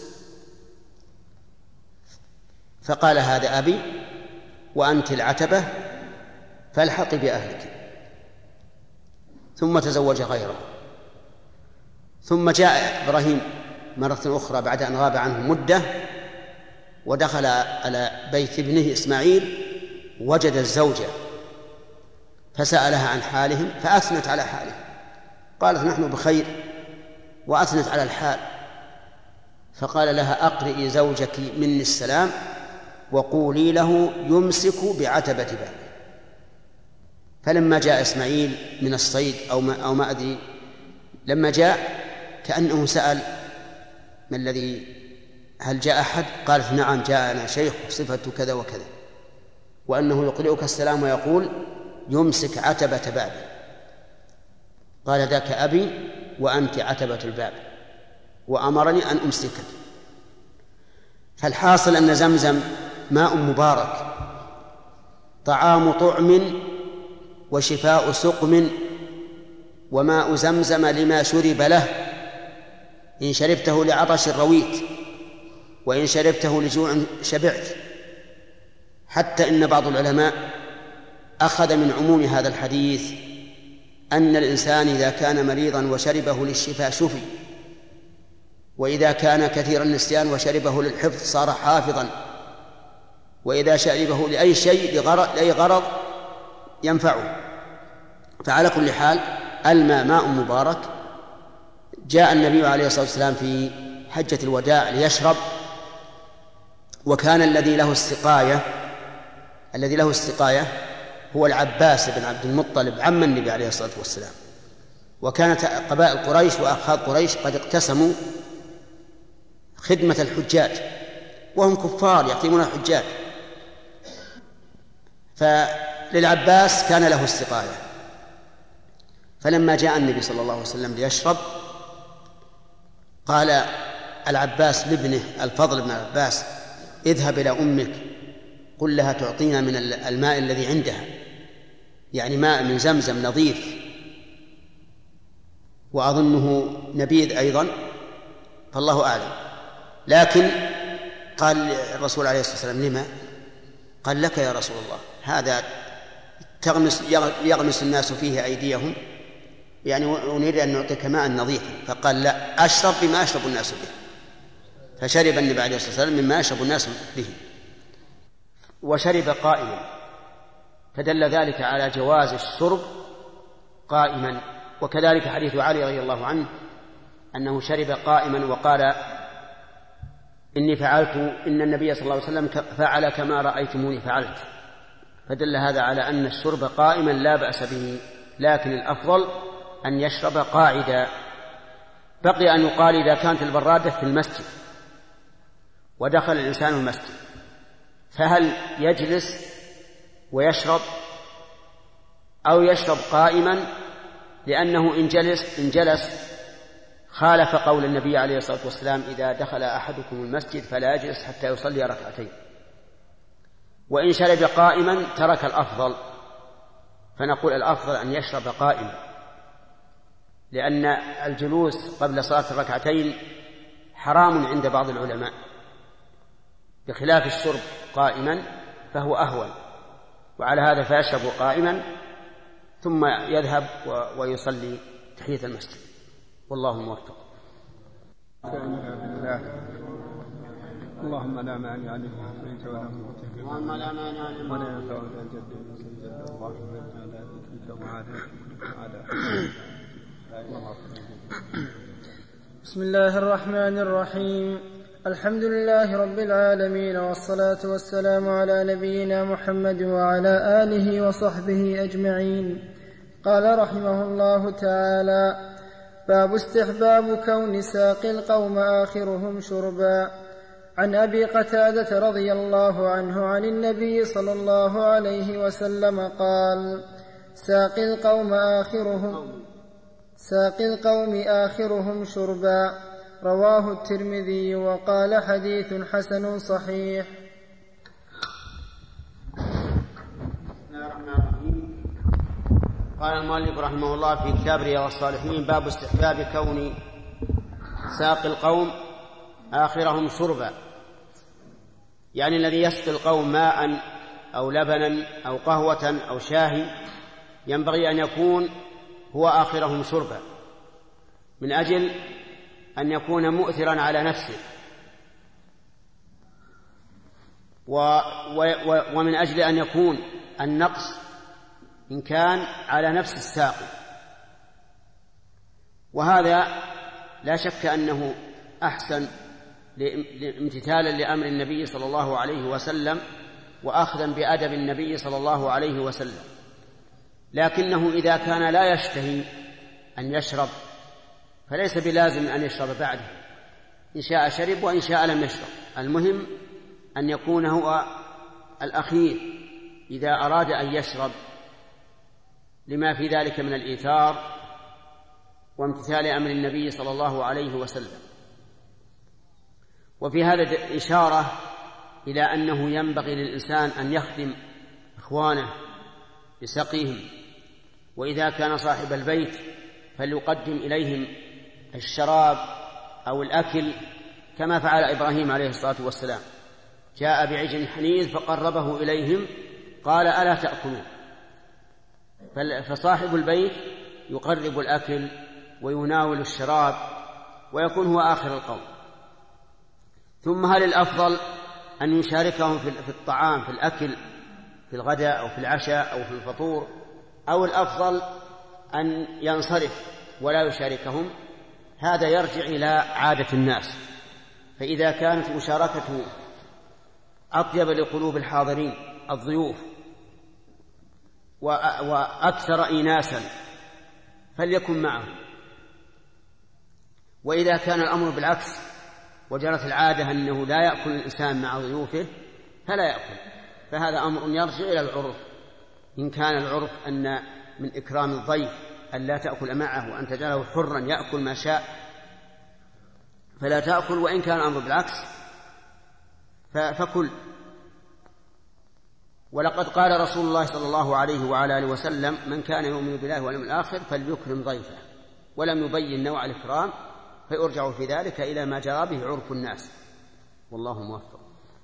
فقال هذا أبي وأنت العتبة فالحقي بأهلك، ثم تزوج غيره. ثم جاء إبراهيم مرة أخرى بعد أن غاب عنه مدة، ودخل على بيت ابنه إسماعيل، وجد الزوجة فسألها عن حالهم، فأثنت على حاله، قالت نحن بخير، وأثنت على الحال. فقال لها أقرئي زوجك مني السلام وقولي له يمسك بعتبة بابه. فلما جاء إسماعيل من الصيد أو ما أدري، لما جاء كأنه سأل ما الذي، هل جاء أحد؟ قالت نعم جاءنا شيخ صفته كذا وكذا، وأنه يقرئك السلام ويقول يمسك عتبة بابه. قال ذاك أبي وأنت عتبة الباب، وأمرني أن أمسكك. فالحاصل أن زمزم ماء مبارك، طعام طعم وشفاء سقم، وماء زمزم لما شرب له، إن شربته لعطش رويت، وإن شربته لجوع شبعت. حتى إن بعض العلماء أخذ من عموم هذا الحديث أن الإنسان إذا كان مريضا وشربه للشفاء شفي، وإذا كان كثير النسيان وشربه للحفظ صار حافظا، وإذا شربه لأي شيء لأي غرض ينفعه. فعلى كل حال الماء ماء مبارك. جاء النبي عليه الصلاة والسلام في حجة الوداع ليشرب، وكان الذي له السقاية هو العباس بن عبد المطلب عم النبي عليه الصلاة والسلام. وكانت قبائل قريش وأخاذ قريش قد اقتسموا خدمة الحجاج، وهم كفار يخدمون الحجاج، فللعباس كان له السقاية. فلما جاء النبي صلى الله عليه وسلم ليشرب قال العباس لابنه الفضل بن العباس: اذهب إلى أمك قل لها تعطينا من الماء الذي عندها، يعني ماء من زمزم نظيف، وأظنه نبيذ أيضا، فالله أعلم. لكن قال الرسول عليه الصلاة والسلام: لما؟ قال: لك يا رسول الله، هذا يغمس الناس فيه أيديهم، يعني أريد أن نعطيك ماء نظيفا. فقال: لا، أشرب بما أشرب الناس به. فشرب النبي عليه الصلاة والسلام مما يشرب الناس به، وشرب قائما، فدل ذلك على جواز الشرب قائما. وكذلك حديث علي رضي الله عنه أنه شرب قائما وقال: إني فعلت، إن النبي صلى الله عليه وسلم فعل كما رأيتموني فعلت. فدل هذا على أن الشرب قائما لا بأس به، لكن الأفضل أن يشرب قاعدا. بقي أن يقال إذا كانت البرادة في المسجد ودخل الإنسان المسجد، فهل يجلس ويشرب أو يشرب قائما؟ لأنه إن جلس خالف قول النبي عليه الصلاة والسلام: إذا دخل أحدكم المسجد فلا يجلس حتى يصلي ركعتين. وإن شرب قائما ترك الأفضل، فنقول الأفضل أن يشرب قائما، لأن الجلوس قبل صلاة الركعتين حرام عند بعض العلماء، بخلاف الشرب قائما فهو أهون. وعلى هذا فيشرب قائما ثم يذهب ويصلي تحية المسجد، والله موفق. اللهم لا مانع لما أعطيت ولا معطي ولا ينفع ذا الجد منك اللهم إنا لا ذكرك وعلى بسم الله الرحمن الرحيم. الحمد لله رب العالمين، والصلاة والسلام على نبينا محمد وعلى آله وصحبه أجمعين. قال رحمه الله تعالى: باب استحباب كون ساقي القوم آخرهم شربا. عن أبي قتادة رضي الله عنه عن النبي صلى الله عليه وسلم قال: ساقي القوم آخرهم شربا. رواه الترمذي وقال: حديث حسن صحيح. قال المؤلف رحمه الله في كتاب رياض الصالحين: باب استحباب كون ساقي القوم آخرهم شربا، يعني الذي يسقي القوم ماء أو لبنا أو قهوة أو شاهي ينبغي أن يكون هو آخرهم شربا، من أجل أن يكون مؤثرا على نفسه، ومن أجل أن يكون النقص إن كان على نفس الساقي. وهذا لا شك أنه أحسن امتثالا لأمر النبي صلى الله عليه وسلم وأخذا بأدب النبي صلى الله عليه وسلم. لكنه إذا كان لا يشتهي أن يشرب فليس بلازم أن يشرب بعده، إن شاء شرب وإن شاء لم يشرب. المهم أن يكون هو الأخير إذا أراد أن يشرب، لما في ذلك من الإيثار وامتثال أمر النبي صلى الله عليه وسلم. وفي هذا إشارة إلى أنه ينبغي للإنسان أن يخدم إخوانه بسقيهم، وإذا كان صاحب البيت فليقدم إليهم الشراب أو الأكل كما فعل إبراهيم عليه الصلاة والسلام، جاء بعجل حنيذ فقربه إليهم قال ألا تأكلون؟ فصاحب البيت يقرب الأكل ويناول الشراب ويكون هو آخر القوم. ثم هل الأفضل أن يشاركهم في الطعام، في الأكل، في الغداء أو في العشاء أو في الفطور، أو الأفضل أن ينصرف ولا يشاركهم؟ هذا يرجع إلى عادة الناس، فإذا كانت مشاركته أطيب لقلوب الحاضرين الضيوف وأكثر إيناسا فليكن معهم، وإذا كان الأمر بالعكس وجرت العادة أنه لا يأكل الإنسان مع ضيوفه فلا يأكل، فهذا أمر يرجع إلى العرف. إن كان العرف أن من إكرام الضيف أن لا تأكل معه وأن تجعله حرا يأكل ما شاء فلا تأكل، وإن كان الأمر بالعكس فكل. ولقد قال رسول الله صلى الله عليه وعلى آله وسلم: من كان يؤمن بالله واليوم الآخر فليكرم ضيفه، ولم يبين نوع الإكرام، فيرجع في ذلك إلى ما جرى به عرف الناس، والله موفق.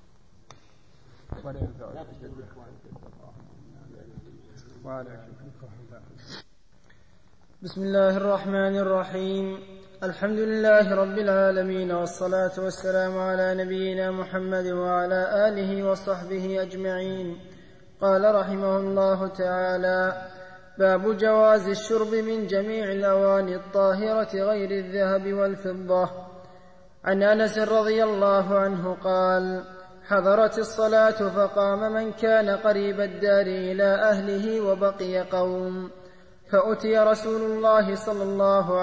بسم الله الرحمن الرحيم. الحمد لله رب العالمين، والصلاة والسلام على نبينا محمد وعلى آله وصحبه أجمعين. قال رحمه الله تعالى: باب جواز الشرب من جميع الأواني الطاهرة غير الذهب والفضة. عن أنس رضي الله عنه قال: حضرت الصلاة فقام من كان قريب الدار إلى أهله وبقي قوم، فأتي رسول الله صلى الله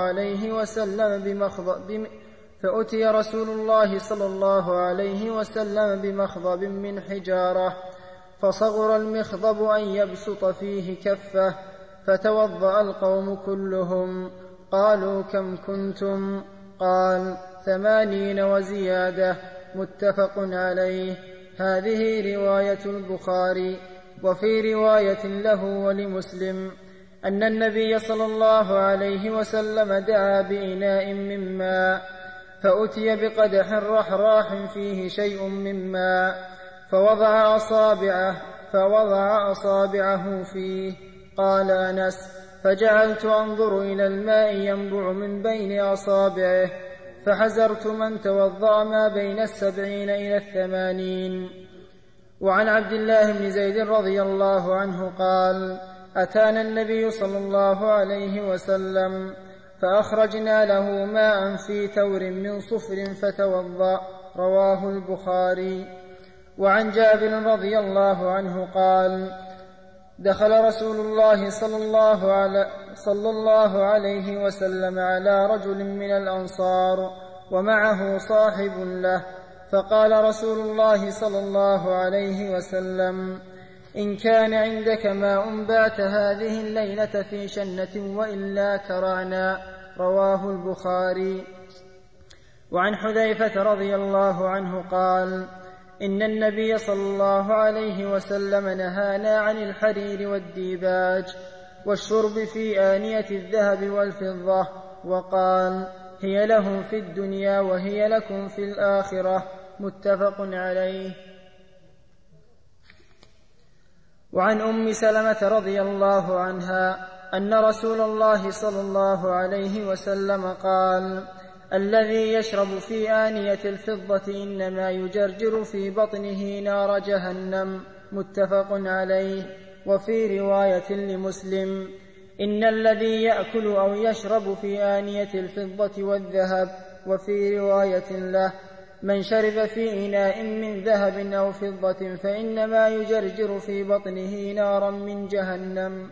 عليه وسلم بمخضب من حجارة، فصغر المخضب أن يبسط فيه كفه، فتوضأ القوم كلهم. قالوا: كم كنتم؟ قال: 80 وزيادة. متفق عليه. هذه رواية البخاري. وفي رواية له ولمسلم أن النبي صلى الله عليه وسلم دعا بإناء من ماء، فأتي بقدح رحراح فيه شيء من ماء، فوضع أصابعه فيه. قال أنس: فجعلت أنظر إلى الماء ينبع من بين أصابعه، فحزرت من توضأ ما بين 70 إلى 80. وعن عبد الله بن زيد رضي الله عنه قال: أتانا النبي صلى الله عليه وسلم فأخرجنا له ماء في تور من صفر فتوضأ. رواه البخاري. وعن جابر رضي الله عنه قال: دخل رسول الله صلى الله عليه وسلم على رجل من الأنصار ومعه صاحب له، فقال رسول الله صلى الله عليه وسلم: إن كان عندك ماء بات هذه الليلة في شنة وإلا كرعنا. رواه البخاري. وعن حذيفة رضي الله عنه قال: إن النبي صلى الله عليه وسلم نهانا عن الحرير والديباج والشرب في آنية الذهب والفضة، وقال: هي لهم في الدنيا وهي لكم في الآخرة. متفق عليه. وعن أم سلمة رضي الله عنها أن رسول الله صلى الله عليه وسلم قال: الذي يشرب في آنية الفضة إنما يجرجر في بطنه نار جهنم. متفق عليه. وفي رواية لمسلم: إن الذي يأكل أو يشرب في آنية الفضة والذهب. وفي رواية له: من شرب في إناء من ذهب أو فضة فإنما يجرجر في بطنه نارا من جهنم.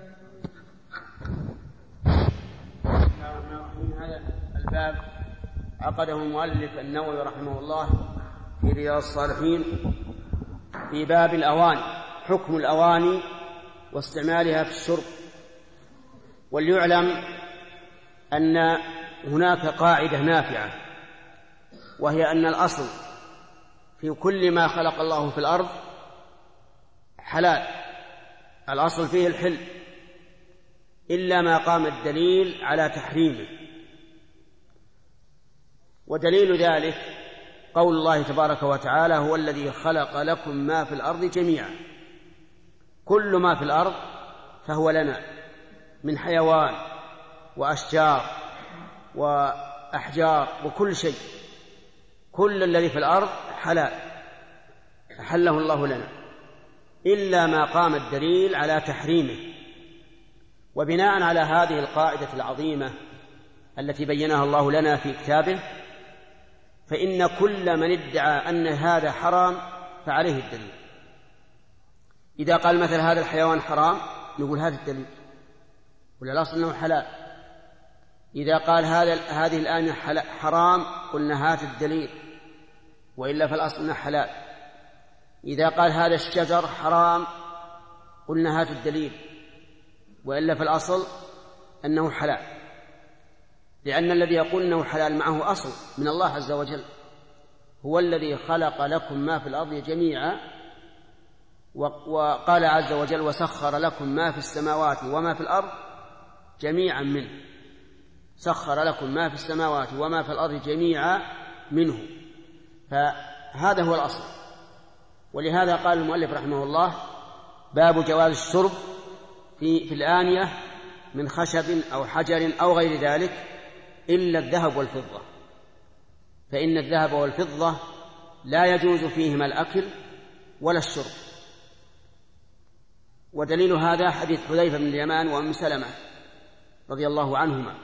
هذا الباب عقده المؤلف النووي رحمه الله في رياض الصالحين في باب الأواني، حكم الأواني واستعمالها في الشرب. وليعلم أن هناك قاعدة نافعة، وهي أن الأصل في كل ما خلق الله في الأرض حلال، الأصل فيه الحل، إلا ما قام الدليل على تحريمه. ودليل ذلك قول الله تبارك وتعالى: هو الذي خلق لكم ما في الأرض جميعا. كل ما في الأرض فهو لنا من حيوان وأشجار وأحجار وكل شيء، كل الذي في الأرض حلال أحله الله لنا، إلا ما قام الدليل على تحريمه. وبناء على هذه القاعدة العظيمة التي بينها الله لنا في كتابه، فإن كل من ادعى أن هذا حرام فعليه الدليل. إذا قال مثل هذا الحيوان حرام نقول هذا الدليل، ولا الأصل أنه حلال. إذا قال هذه الآية حرام قلنا هذا الدليل، وإلا فالأصل أنه حلال. إذا قال هذا الشجر حرام قلنا هذا الدليل، وإلا فالأصل أنه حلال، لأن الذي يقول أنه حلال معه أصل من الله عز وجل. هو الذي خلق لكم ما في الأرض جميعا، وقال عز وجل: وسخر لكم ما في السماوات وما في الأرض جميعا منه. سخر لكم ما في السماوات وما في الأرض جميعا منه، فهذا هو الأصل. ولهذا قال المؤلف رحمه الله: باب جواز الشرب في الآنية من خشب أو حجر أو غير ذلك إلا الذهب والفضة، فإن الذهب والفضة لا يجوز فيهما الأكل ولا الشرب. ودليل هذا حديث حذيفة بن اليمان وأم سلمة رضي الله عنهما.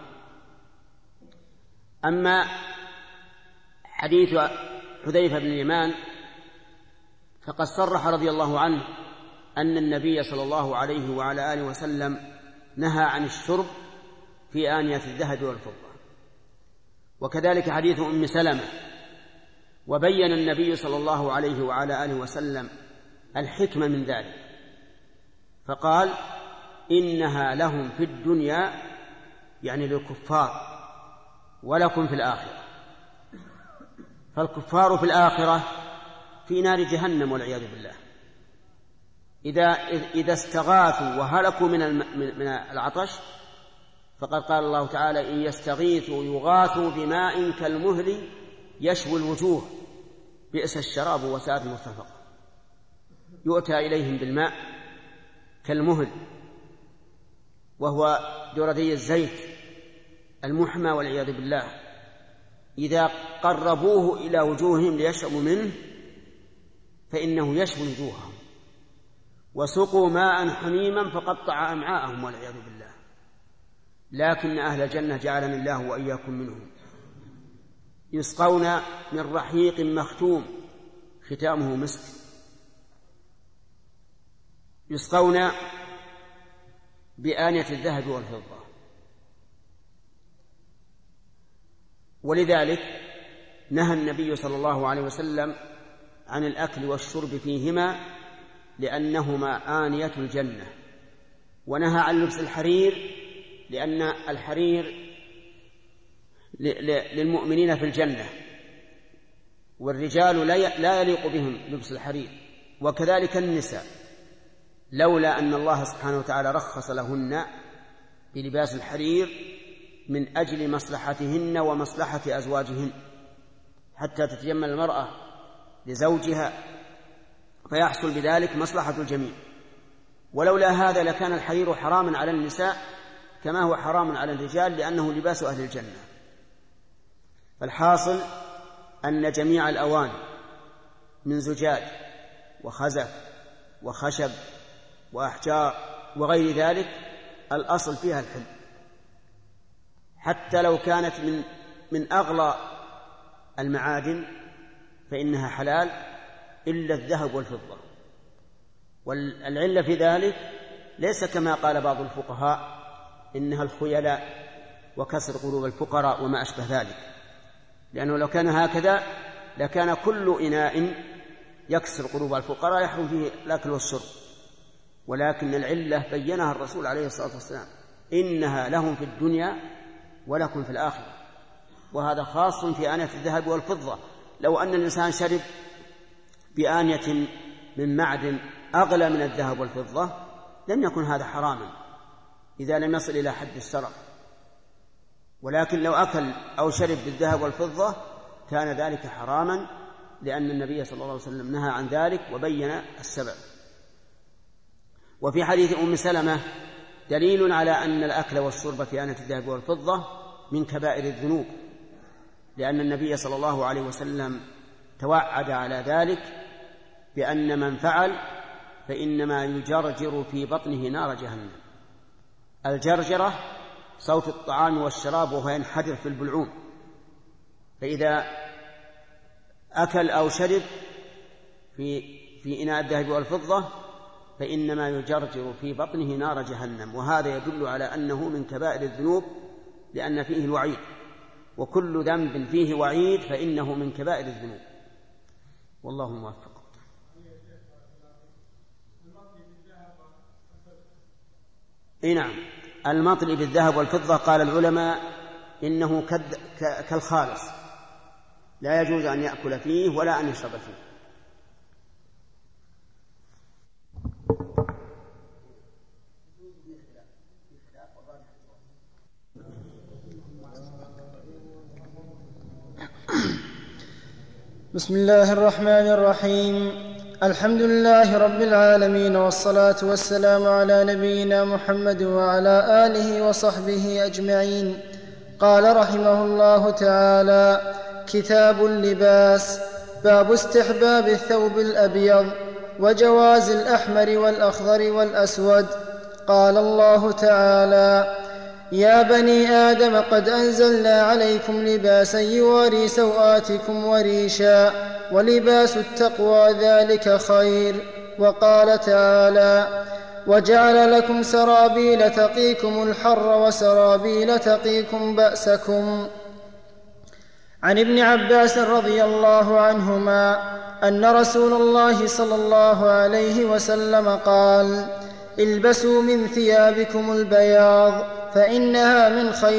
أما حديث حذيفة بن اليمان فقد صرح رضي الله عنه أن النبي صلى الله عليه وعلى آله وسلم نهى عن الشرب في آنية الذهب والفضة. وكذلك حديث أم سلمة. وبين النبي صلى الله عليه وعلى آله وسلم الحكمة من ذلك، فقال: إنها لهم في الدنيا، يعني للكفار، ولكم في الآخرة. فالكفار في الآخرة في نار جهنم والعياذ بالله. إذا استغاثوا وهلكوا من العطش، فقد قال الله تعالى: إن يستغيثوا يغاثوا بماء كالمهل يشوي الوجوه بئس الشراب وساءت المرتفق. يؤتى إليهم بالماء كالمهل، وهو دردي الزيت المحمى والعياذ بالله، إذا قربوه إلى وجوههم ليشربوا منه فإنه يشوي وجوههم. وسقوا ماء حميما فقطع أمعاءهم والعياذ بالله. لكن أهل الجنة جعلني الله وإياكم منهم، يسقون من رحيق مختوم ختامه مسك، يسقون بآنية الذهب والفضة. ولذلك نهى النبي صلى الله عليه وسلم عن الأكل والشرب فيهما لأنهما آنية الجنة. ونهى عن لبس الحرير لأن الحرير للمؤمنين في الجنة، والرجال لا يليق بهم لبس الحرير، وكذلك النساء، لولا أن الله سبحانه وتعالى رخص لهن بلباس الحرير من أجل مصلحتهن ومصلحة أزواجهن، حتى تتجمل المرأة لزوجها فيحصل بذلك مصلحة الجميع. ولولا هذا لكان الحرير حراما على النساء كما هو حرام على الرجال، لأنه لباس أهل الجنة. فالحاصل أن جميع الأواني من زجاج وخزف وخشب وأحجار وغير ذلك الأصل فيها الحل، حتى لو كانت من أغلى المعادن فإنها حلال إلا الذهب والفضة. والعلة في ذلك ليس كما قال بعض الفقهاء إنها الخيلاء وكسر قلوب الفقراء وما أشبه ذلك، لأنه لو كان هكذا لكان كل إناء يكسر قلوب الفقراء يحرم فيه الأكل والشرب. ولكن العلة بينها الرسول عليه الصلاة والسلام: إنها لهم في الدنيا ولكم في الآخرة. وهذا خاص في آنية الذهب والفضة. لو أن الإنسان شرب بآنية من معدن أغلى من الذهب والفضة لم يكن هذا حراما إذا لم يصل إلى حد السرقة، ولكن لو أكل أو شرب بالذهب والفضة كان ذلك حراما لأن النبي صلى الله عليه وسلم نهى عن ذلك وبين السبب. وفي حديث أم سلمة دليل على أن الأكل والشرب في آنية الذهب والفضة من كبائر الذنوب، لأن النبي صلى الله عليه وسلم توعد على ذلك بأن من فعل فإنما يجرجر في بطنه نار جهنم. الجرجرة صوت الطعام والشراب وهو ينحدر في البلعوم، فإذا أكل أو شرب في إناء الذهب والفضة فإنما يجرجر في بطنه نار جهنم، وهذا يدل على أنه من كبائر الذنوب لأن فيه الوعيد، وكل ذنب فيه وعيد فإنه من كبائر الذنوب. والله موفق. نعم، المطلي بالذهب والفضة قال العلماء إنه كالخالص، لا يجوز أن يأكل فيه ولا أن يشرب فيه. بسم الله الرحمن الرحيم. الحمد لله رب العالمين، والصلاة والسلام على نبينا محمد وعلى آله وصحبه أجمعين. قال رحمه الله تعالى: كتاب اللباس. باب استحباب الثوب الأبيض وجواز الأحمر والأخضر والأسود. قال الله تعالى: يا بني آدم قد أنزلنا عليكم لباسا يواري سوآتكم وريشا ولباس التقوى ذلك خير. وقال تعالى: وجعل لكم سرابيل تقيكم الحر وسرابيل تقيكم بأسكم. عن ابن عباس رضي الله عنهما أن رسول الله صلى الله عليه وسلم قال: البسوا من ثيابكم البياض فإنها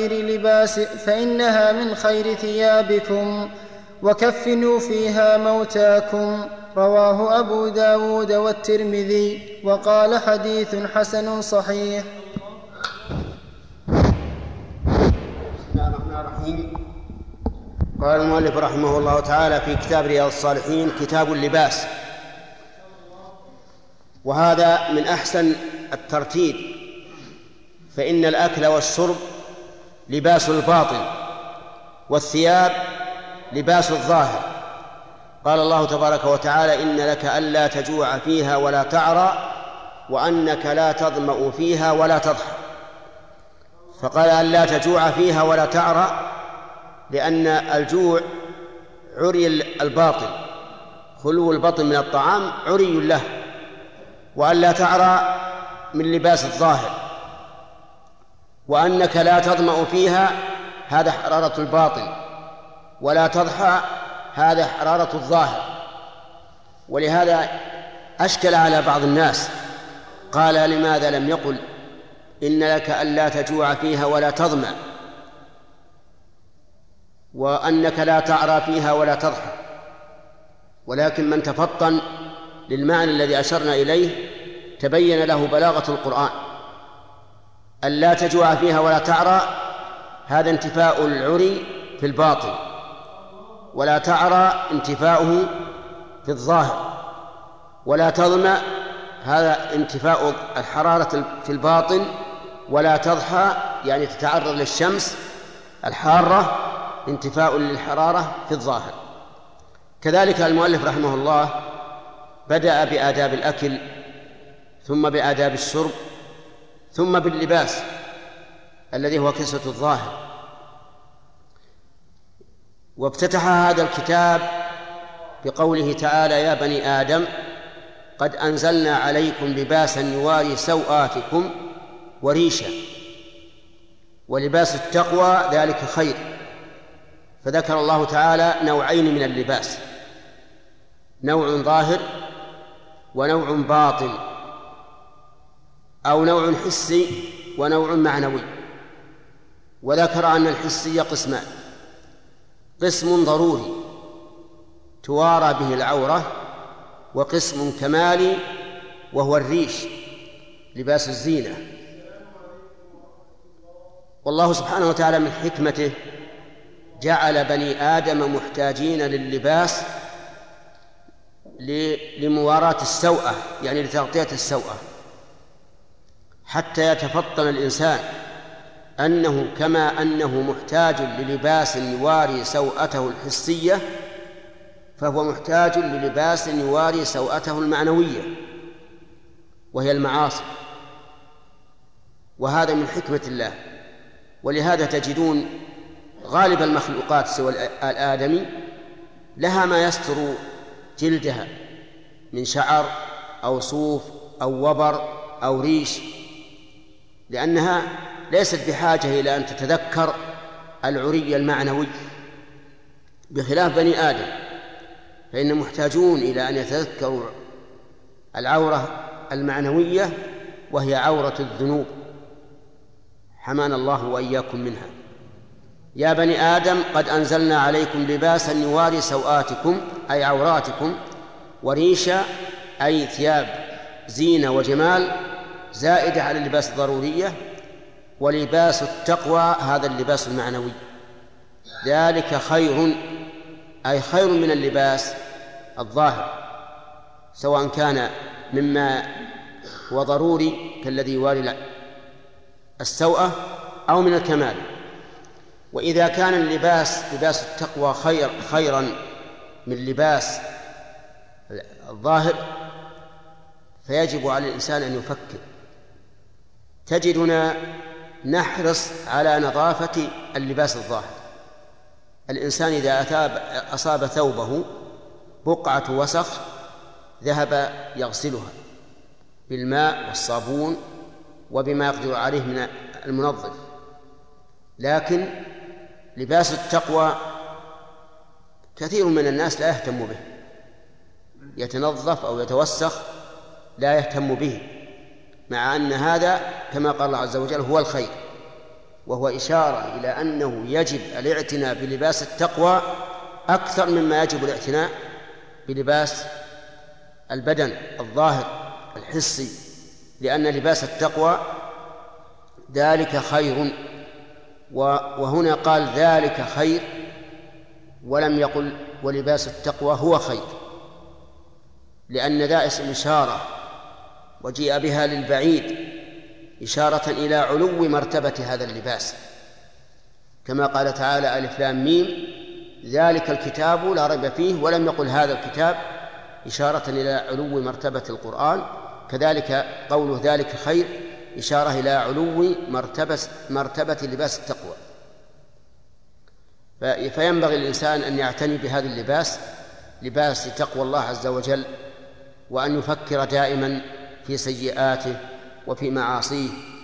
من خير ثيابكم، وكفنوا فيها موتاكم. رواه أبو داود والترمذي، وقال حديث حسن صحيح. بسم الله الرحمن الرحيم. قال المؤلف رحمه الله تعالى في كتاب رياض الصالحين: كتاب اللباس. وهذا من أحسن الترتيب، فإن الأكل والشرب لباس الباطن، والثياب لباس الظاهر. قال الله تبارك وتعالى: إن لك ألا تجوع فيها ولا تعرى وأنك لا تظمأ فيها ولا تضحى. فقال ألا تجوع فيها ولا تعرى لأن الجوع عري الباطن، خلو البطن من الطعام عري له، وألا تعرى من لباس الظاهر، وأنك لا تظمأ فيها هذا حرارة الباطن، ولا تضحى هذا حرارة الظاهر. ولهذا أشكل على بعض الناس، قال: لماذا لم يقل إن لك ألا تجوع فيها ولا تظمأ، وأنك لا تعرى فيها ولا تضحى؟ ولكن من تفطن للمعنى الذي أشرنا إليه تبين له بلاغة القرآن. ألا تجوع فيها ولا تعرى هذا انتفاء العري في الباطن، ولا تعرى انتفاؤه في الظاهر، ولا تظمأ هذا انتفاء الحرارة في الباطن، ولا تضحى يعني تتعرض للشمس الحارة انتفاء للحرارة في الظاهر. كذلك المؤلف رحمه الله بدأ بآداب الأكل، ثم بآداب الشرب، ثم باللباس الذي هو كسوة الظاهر. وافتتح هذا الكتاب بقوله تعالى: يا بني آدم قد أنزلنا عليكم لباسا يواري سوآتكم وريشا ولباس التقوى ذلك خير. فذكر الله تعالى نوعين من اللباس: نوع ظاهر ونوع باطن، أو نوع حسي ونوع معنوي. وذكر أن الحسي قسمان: قسم ضروري توارى به العورة، وقسم كمالي وهو الريش لباس الزينة. والله سبحانه وتعالى من حكمته جعل بني آدم محتاجين لللباس لمواراة السوءة، يعني لتغطية السوءة، حتى يتفطن الإنسان أنه كما أنه محتاج للباس يواري سوءته الحسية، فهو محتاج للباس يواري سوءته المعنوية وهي المعاصي. وهذا من حكمة الله. ولهذا تجدون غالب المخلوقات سوى الآدمي لها ما يستر جلدها من شعر أو صوف أو وبر أو ريش، لأنها ليست بحاجة إلى أن تتذكر العري المعنوي، بخلاف بني آدم فإنهم محتاجون إلى أن يتذكروا العورة المعنوية وهي عورة الذنوب، حمانا الله وإياكم منها. يا بني آدم قد أنزلنا عليكم لباسا يواري سوآتكم أي عوراتكم، وريشا أي ثياب زينة وجمال زائدة على اللباس الضرورية، ولباس التقوى هذا اللباس المعنوي، ذلك خير أي خير من اللباس الظاهر، سواء كان مما هو ضروري كالذي يواري السوءة أو من الكمال. وإذا كان لباس التقوى خيرا من لباس الظاهر فيجب على الإنسان أن يفكر. تجدنا نحرص على نظافة اللباس الظاهر. الإنسان إذا أصاب ثوبه بقعة وسخ ذهب يغسلها بالماء والصابون وبما يقدر عليه من المنظف، لكن لباس التقوى كثير من الناس لا يهتم به، يتنظف أو يتوسخ لا يهتم به، مع أن هذا كما قال الله عز وجل هو الخير، وهو إشارة إلى أنه يجب الاعتناء بلباس التقوى أكثر مما يجب الاعتناء بلباس البدن الظاهر الحسي، لأن لباس التقوى ذلك خير. وهنا قال ذلك خير ولم يقل ولباس التقوى هو خير، لأن ذا اسم إشارة وجيء بها للبعيد إشارة إلى علو مرتبة هذا اللباس، كما قال تعالى ألف لام ميم ذلك الكتاب لا ريب فيه، ولم يقل هذا الكتاب إشارة إلى علو مرتبة القرآن. كذلك قوله ذلك خير إشارة إلى علو مرتبة لباس التقوى. فينبغي الإنسان أن يعتني بهذا اللباس، لباس تقوى الله عز وجل، وأن يفكر دائما في سيئاته وفي معاصيه.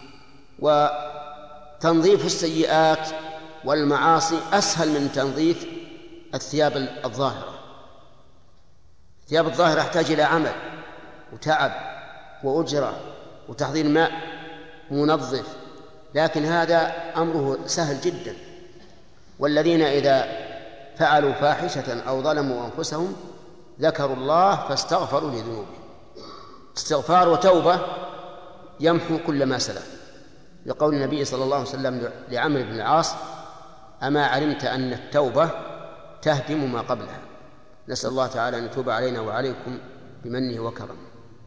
وتنظيف السيئات والمعاصي أسهل من تنظيف الثياب الظاهرة. الثياب الظاهرة يحتاج إلى عمل وتعب وأجرة وتحضير ماء منظف، لكن هذا أمره سهل جدا. والذين إذا فعلوا فاحشة أو ظلموا أنفسهم ذكروا الله فاستغفروا لذنوبهم. استغفار وتوبة يمحو كل ما سلف، لقول النبي صلى الله عليه وسلم لعمرو بن العاص أما علمت أن التوبة تهدم ما قبلها. نسأل الله تعالى أن يتوب علينا وعليكم بمنه وكرمه.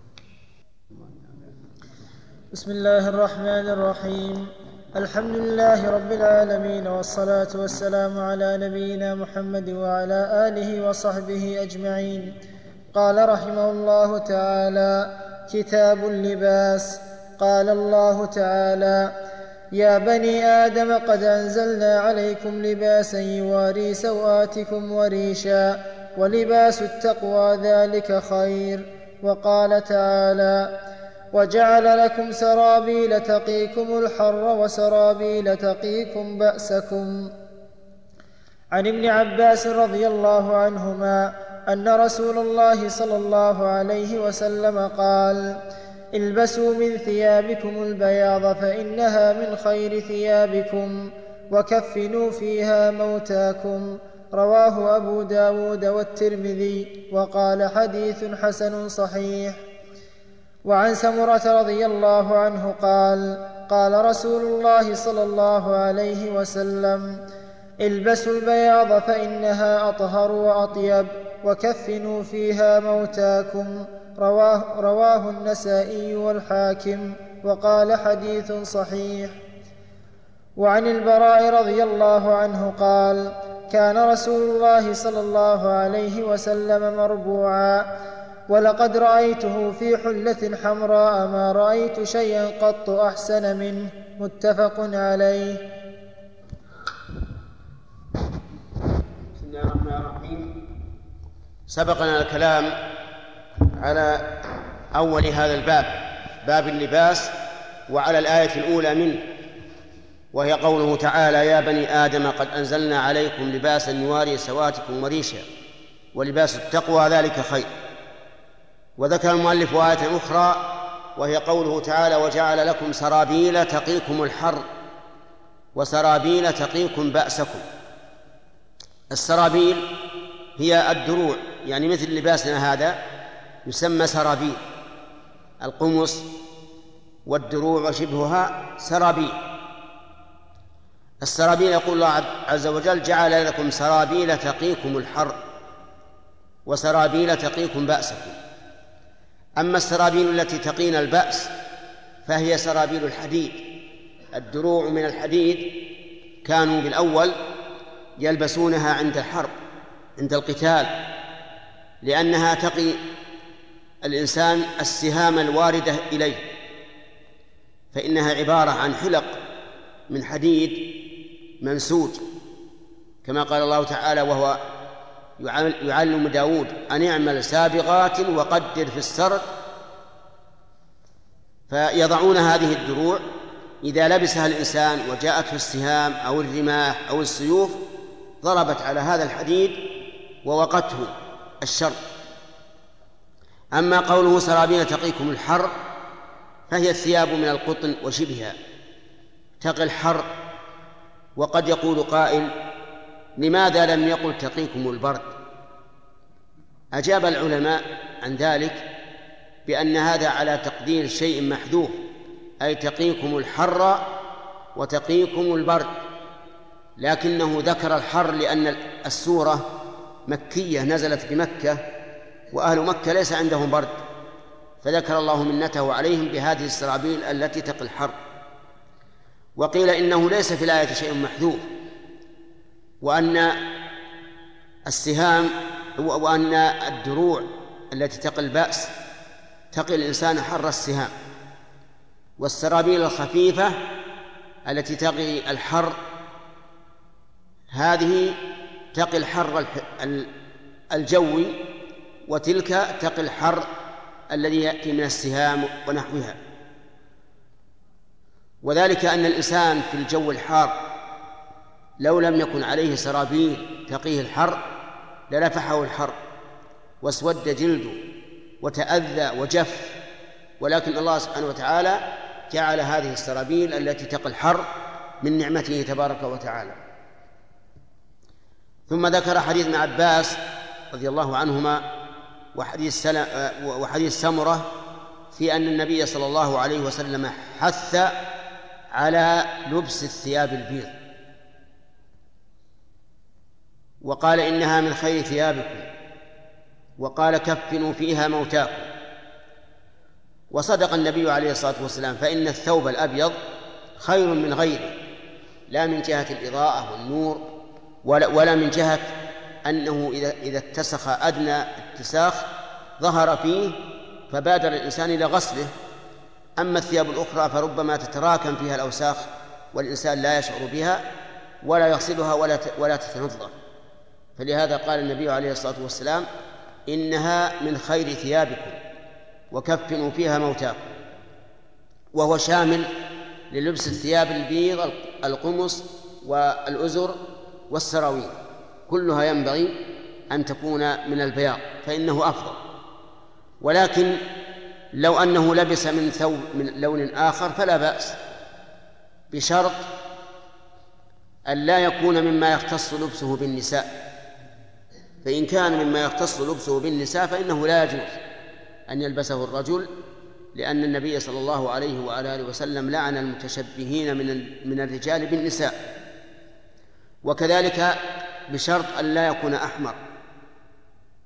بسم الله الرحمن الرحيم. الحمد لله رب العالمين، والصلاة والسلام على نبينا محمد وعلى آله وصحبه أجمعين. قال رحمه الله تعالى: كتاب اللباس. قال الله تعالى: يا بني آدم قد أنزلنا عليكم لباسا يواري سوآتكم وريشا ولباس التقوى ذلك خير. وقال تعالى: وجعل لكم سرابيل تقيكم الحر وسرابيل تقيكم بأسكم. عن ابن عباس رضي الله عنهما أن رسول الله صلى الله عليه وسلم قال: البسوا من ثيابكم البياض فإنها من خير ثيابكم، وكفنوا فيها موتاكم. رواه أبو داود والترمذي، وقال حديث حسن صحيح. وعن سمرة رضي الله عنه قال: قال رسول الله صلى الله عليه وسلم: البسوا البياض فإنها أطهر وأطيب، وكفنوا فيها موتاكم. رواه النسائي والحاكم وقال حديث صحيح. وعن البراء رضي الله عنه قال: كان رسول الله صلى الله عليه وسلم مربوعا، ولقد رأيته في حلة حمراء ما رأيت شيئا قط أحسن منه. متفق عليه. بسم الله الرحمن الرحيم. سبقنا الكلام على أول هذا الباب، باب اللباس، وعلى الآية الأولى منه، وهي قوله تعالى: يا بني آدم قد أنزلنا عليكم لباسا يواري سواتكم وريشا ولباس التقوى ذلك خير. وذكر المؤلف آية أخرى وهي قوله تعالى: وجعل لكم سرابيل تقيكم الحر وسرابيل تقيكم بأسكم. السرابيل هي الدروع، يعني مثل لباسنا هذا يسمى سرابيل، القمص والدروع وشبهها سرابيل. السرابيل يقول الله عز وجل: جعل لكم سرابيل تقيكم الحر وسرابيل تقيكم بأسكم. أما السرابيل التي تقينا البأس فهي سرابيل الحديد. الدروع من الحديد كانوا بالأول يلبسونها عند الحرب، عند القتال، لأنها تقي الإنسان السهام الواردة إليه، فإنها عبارة عن حلق من حديد منسوج، كما قال الله تعالى وهو يعلم داود: أن اعمل سابغات وقدر في السرد. فيضعون هذه الدروع إذا لبسها الإنسان وجاءته السهام أو الرماح أو السيوف ضربت على هذا الحديد ووقته الشر. أما قوله سرابيل تقيكم الحر فهي الثياب من القطن وشبهها تقي الحر. وقد يقول قائل: لماذا لم يقل تقيكم البرد؟ أجاب العلماء عن ذلك بأن هذا على تقدير شيء محذوف، أي تقيكم الحر وتقيكم البرد، لكنه ذكر الحر لأن السورة مكية نزلت بمكة، وأهل مكة ليس عندهم برد، فذكر الله منته عليهم بهذه السرابيل التي تقي الحر. وقيل إنه ليس في الآية شيء محذوف، وأن السهام وأن الدروع التي تقي البأس تقي الإنسان حر السهام، والسرابيل الخفيفة التي تقي الحر هذه تقي الحر الجوي، وتلك تقي الحر الذي يأتي من السهام ونحوها. وذلك أن الإنسان في الجو الحار لو لم يكن عليه سرابيل تقيه الحر للفحه الحر واسود جلده وتأذى وجف، ولكن الله سبحانه وتعالى جعل هذه السرابيل التي تقي الحر من نعمته تبارك وتعالى. ثم ذكر حديث ابن عباس رضي الله عنهما وحديث سمرة في أن النبي صلى الله عليه وسلم حث على لبس الثياب البيض، وقال: إنها من خير ثيابكم، وقال: كفنوا فيها موتاكم. وصدق النبي عليه الصلاة والسلام، فإن الثوب الأبيض خير من غيره، لا من جهة الإضاءة والنور ولا من جهة أنه إذا اتسخ أدنى اتساخ ظهر فيه فبادر الإنسان إلى غسله. أما الثياب الأخرى فربما تتراكم فيها الأوساخ والإنسان لا يشعر بها ولا يغسلها ولا تتنظف، فلهذا قال النبي عليه الصلاة والسلام: إنها من خير ثيابكم وكفنوا فيها موتاكم. وهو شامل للبس الثياب البيض، القمص والأزر والسراويل، كلها ينبغي أن تكون من البياض فإنه أفضل. ولكن لو أنه لبس من ثوب من لون آخر فلا بأس، بشرط أن لا يكون مما يختص لبسه بالنساء. فإن كان مما يختص لبسه بالنساء فإنه لا يجوز أن يلبسه الرجل، لأن النبي صلى الله عليه وعلى آله وسلم لعن المتشبهين من الرجال بالنساء. وكذلك بشرط أن لا يكون أحمر،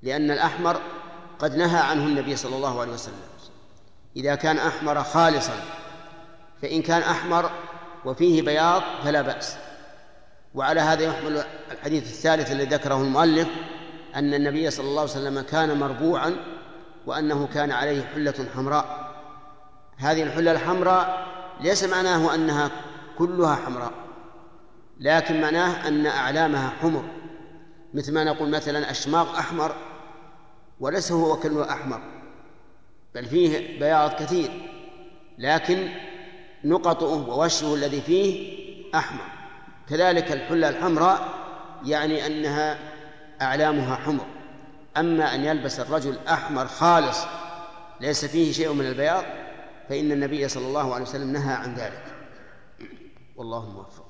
لأن الأحمر قد نهى عنه النبي صلى الله عليه وسلم إذا كان أحمر خالصا، فإن كان أحمر وفيه بياض فلا بأس. وعلى هذا يحمل الحديث الثالث الذي ذكره المؤلف أن النبي صلى الله عليه وسلم كان مربوعا وأنه كان عليه حلة حمراء. هذه الحلة الحمراء ليس معناه أنها كلها حمراء، لكن معناه أن أعلامها حمر، مثل ما نقول مثلا أشماغ أحمر وليس هو كله أحمر، بل فيه بياض كثير، لكن نقطه ووشه الذي فيه أحمر. كذلك الحلة الحمراء يعني أنها أعلامها حمر. أما أن يلبس الرجل أحمر خالص ليس فيه شيء من البياض فإن النبي صلى الله عليه وسلم نهى عن ذلك، والله موفق.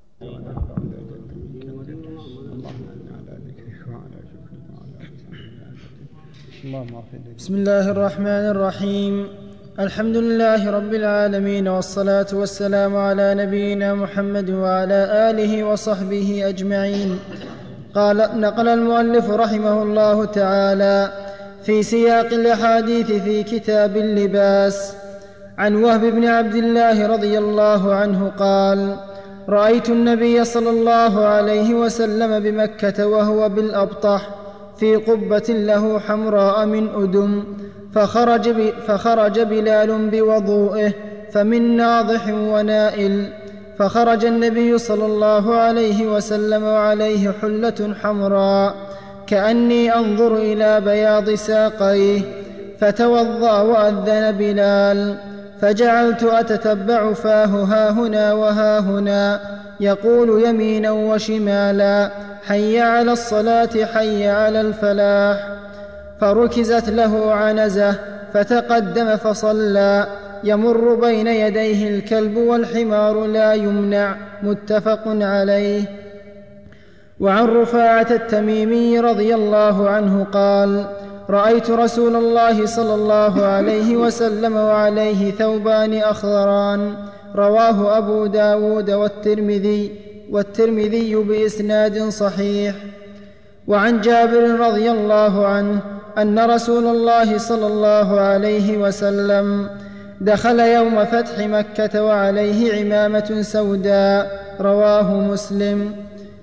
بسم الله الرحمن الرحيم. الحمد لله رب العالمين، والصلاة والسلام على نبينا محمد وعلى آله وصحبه أجمعين. نقل المؤلف رحمه الله تعالى في سياق الأحاديث في كتاب اللباس عن وهب بن عبد الله رضي الله عنه قال: رأيت النبي صلى الله عليه وسلم بمكة وهو بالأبطح في قبة له حمراء من أدم، فخرج بلال بوضوئه فمن ناضح ونائل، فخرج النبي صلى الله عليه وسلم وعليه حلة حمراء كأني أنظر إلى بياض ساقيه، فتوضأ وأذن بلال، فجعلت أتتبع فاه هاهنا وهاهنا يقول يمينا وشمالا: حي على الصلاة حي على الفلاح. فركزت له عنزة فتقدم فصلى، يمر بين يديه الكلب والحمار لا يمنع، متفق عليه. وعن رفاعة التميمي رضي الله عنه قال: رأيت رسول الله صلى الله عليه وسلم وعليه ثوبان أخضران، رواه أبو داود والترمذي بإسناد صحيح. وعن جابر رضي الله عنه أن رسول الله صلى الله عليه وسلم دخل يوم فتح مكة وعليه عمامة سوداء، رواه مسلم.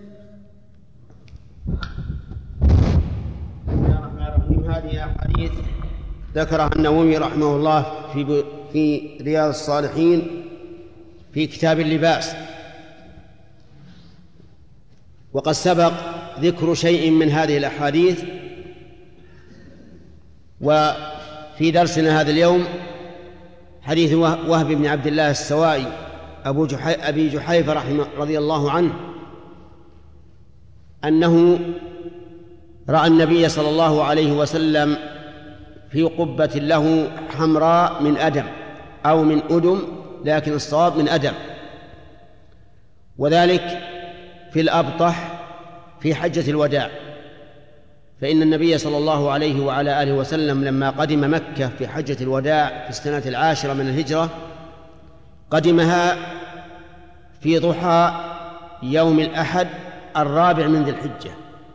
هذه أحاديث ذكرها النووي رحمه الله في رياض الصالحين في كتاب اللباس، وقد سبق ذكر شيء من هذه الأحاديث. وفي درسنا هذا اليوم حديث وهب بن عبد الله السوائي أبي جحيفة رضي الله عنه أنه رأى النبي صلى الله عليه وسلم في قبة له حمراء من أدم أو من أدم، لكن الصواب من أدم، وذلك في الأبطح في حجة الوداع. فإن النبي صلى الله عليه وعلى آله وسلم لما قدم مكة في حجة الوداع في السنة 10 من الهجرة قدمها في ضحى يوم الأحد 4 من ذي الحجة،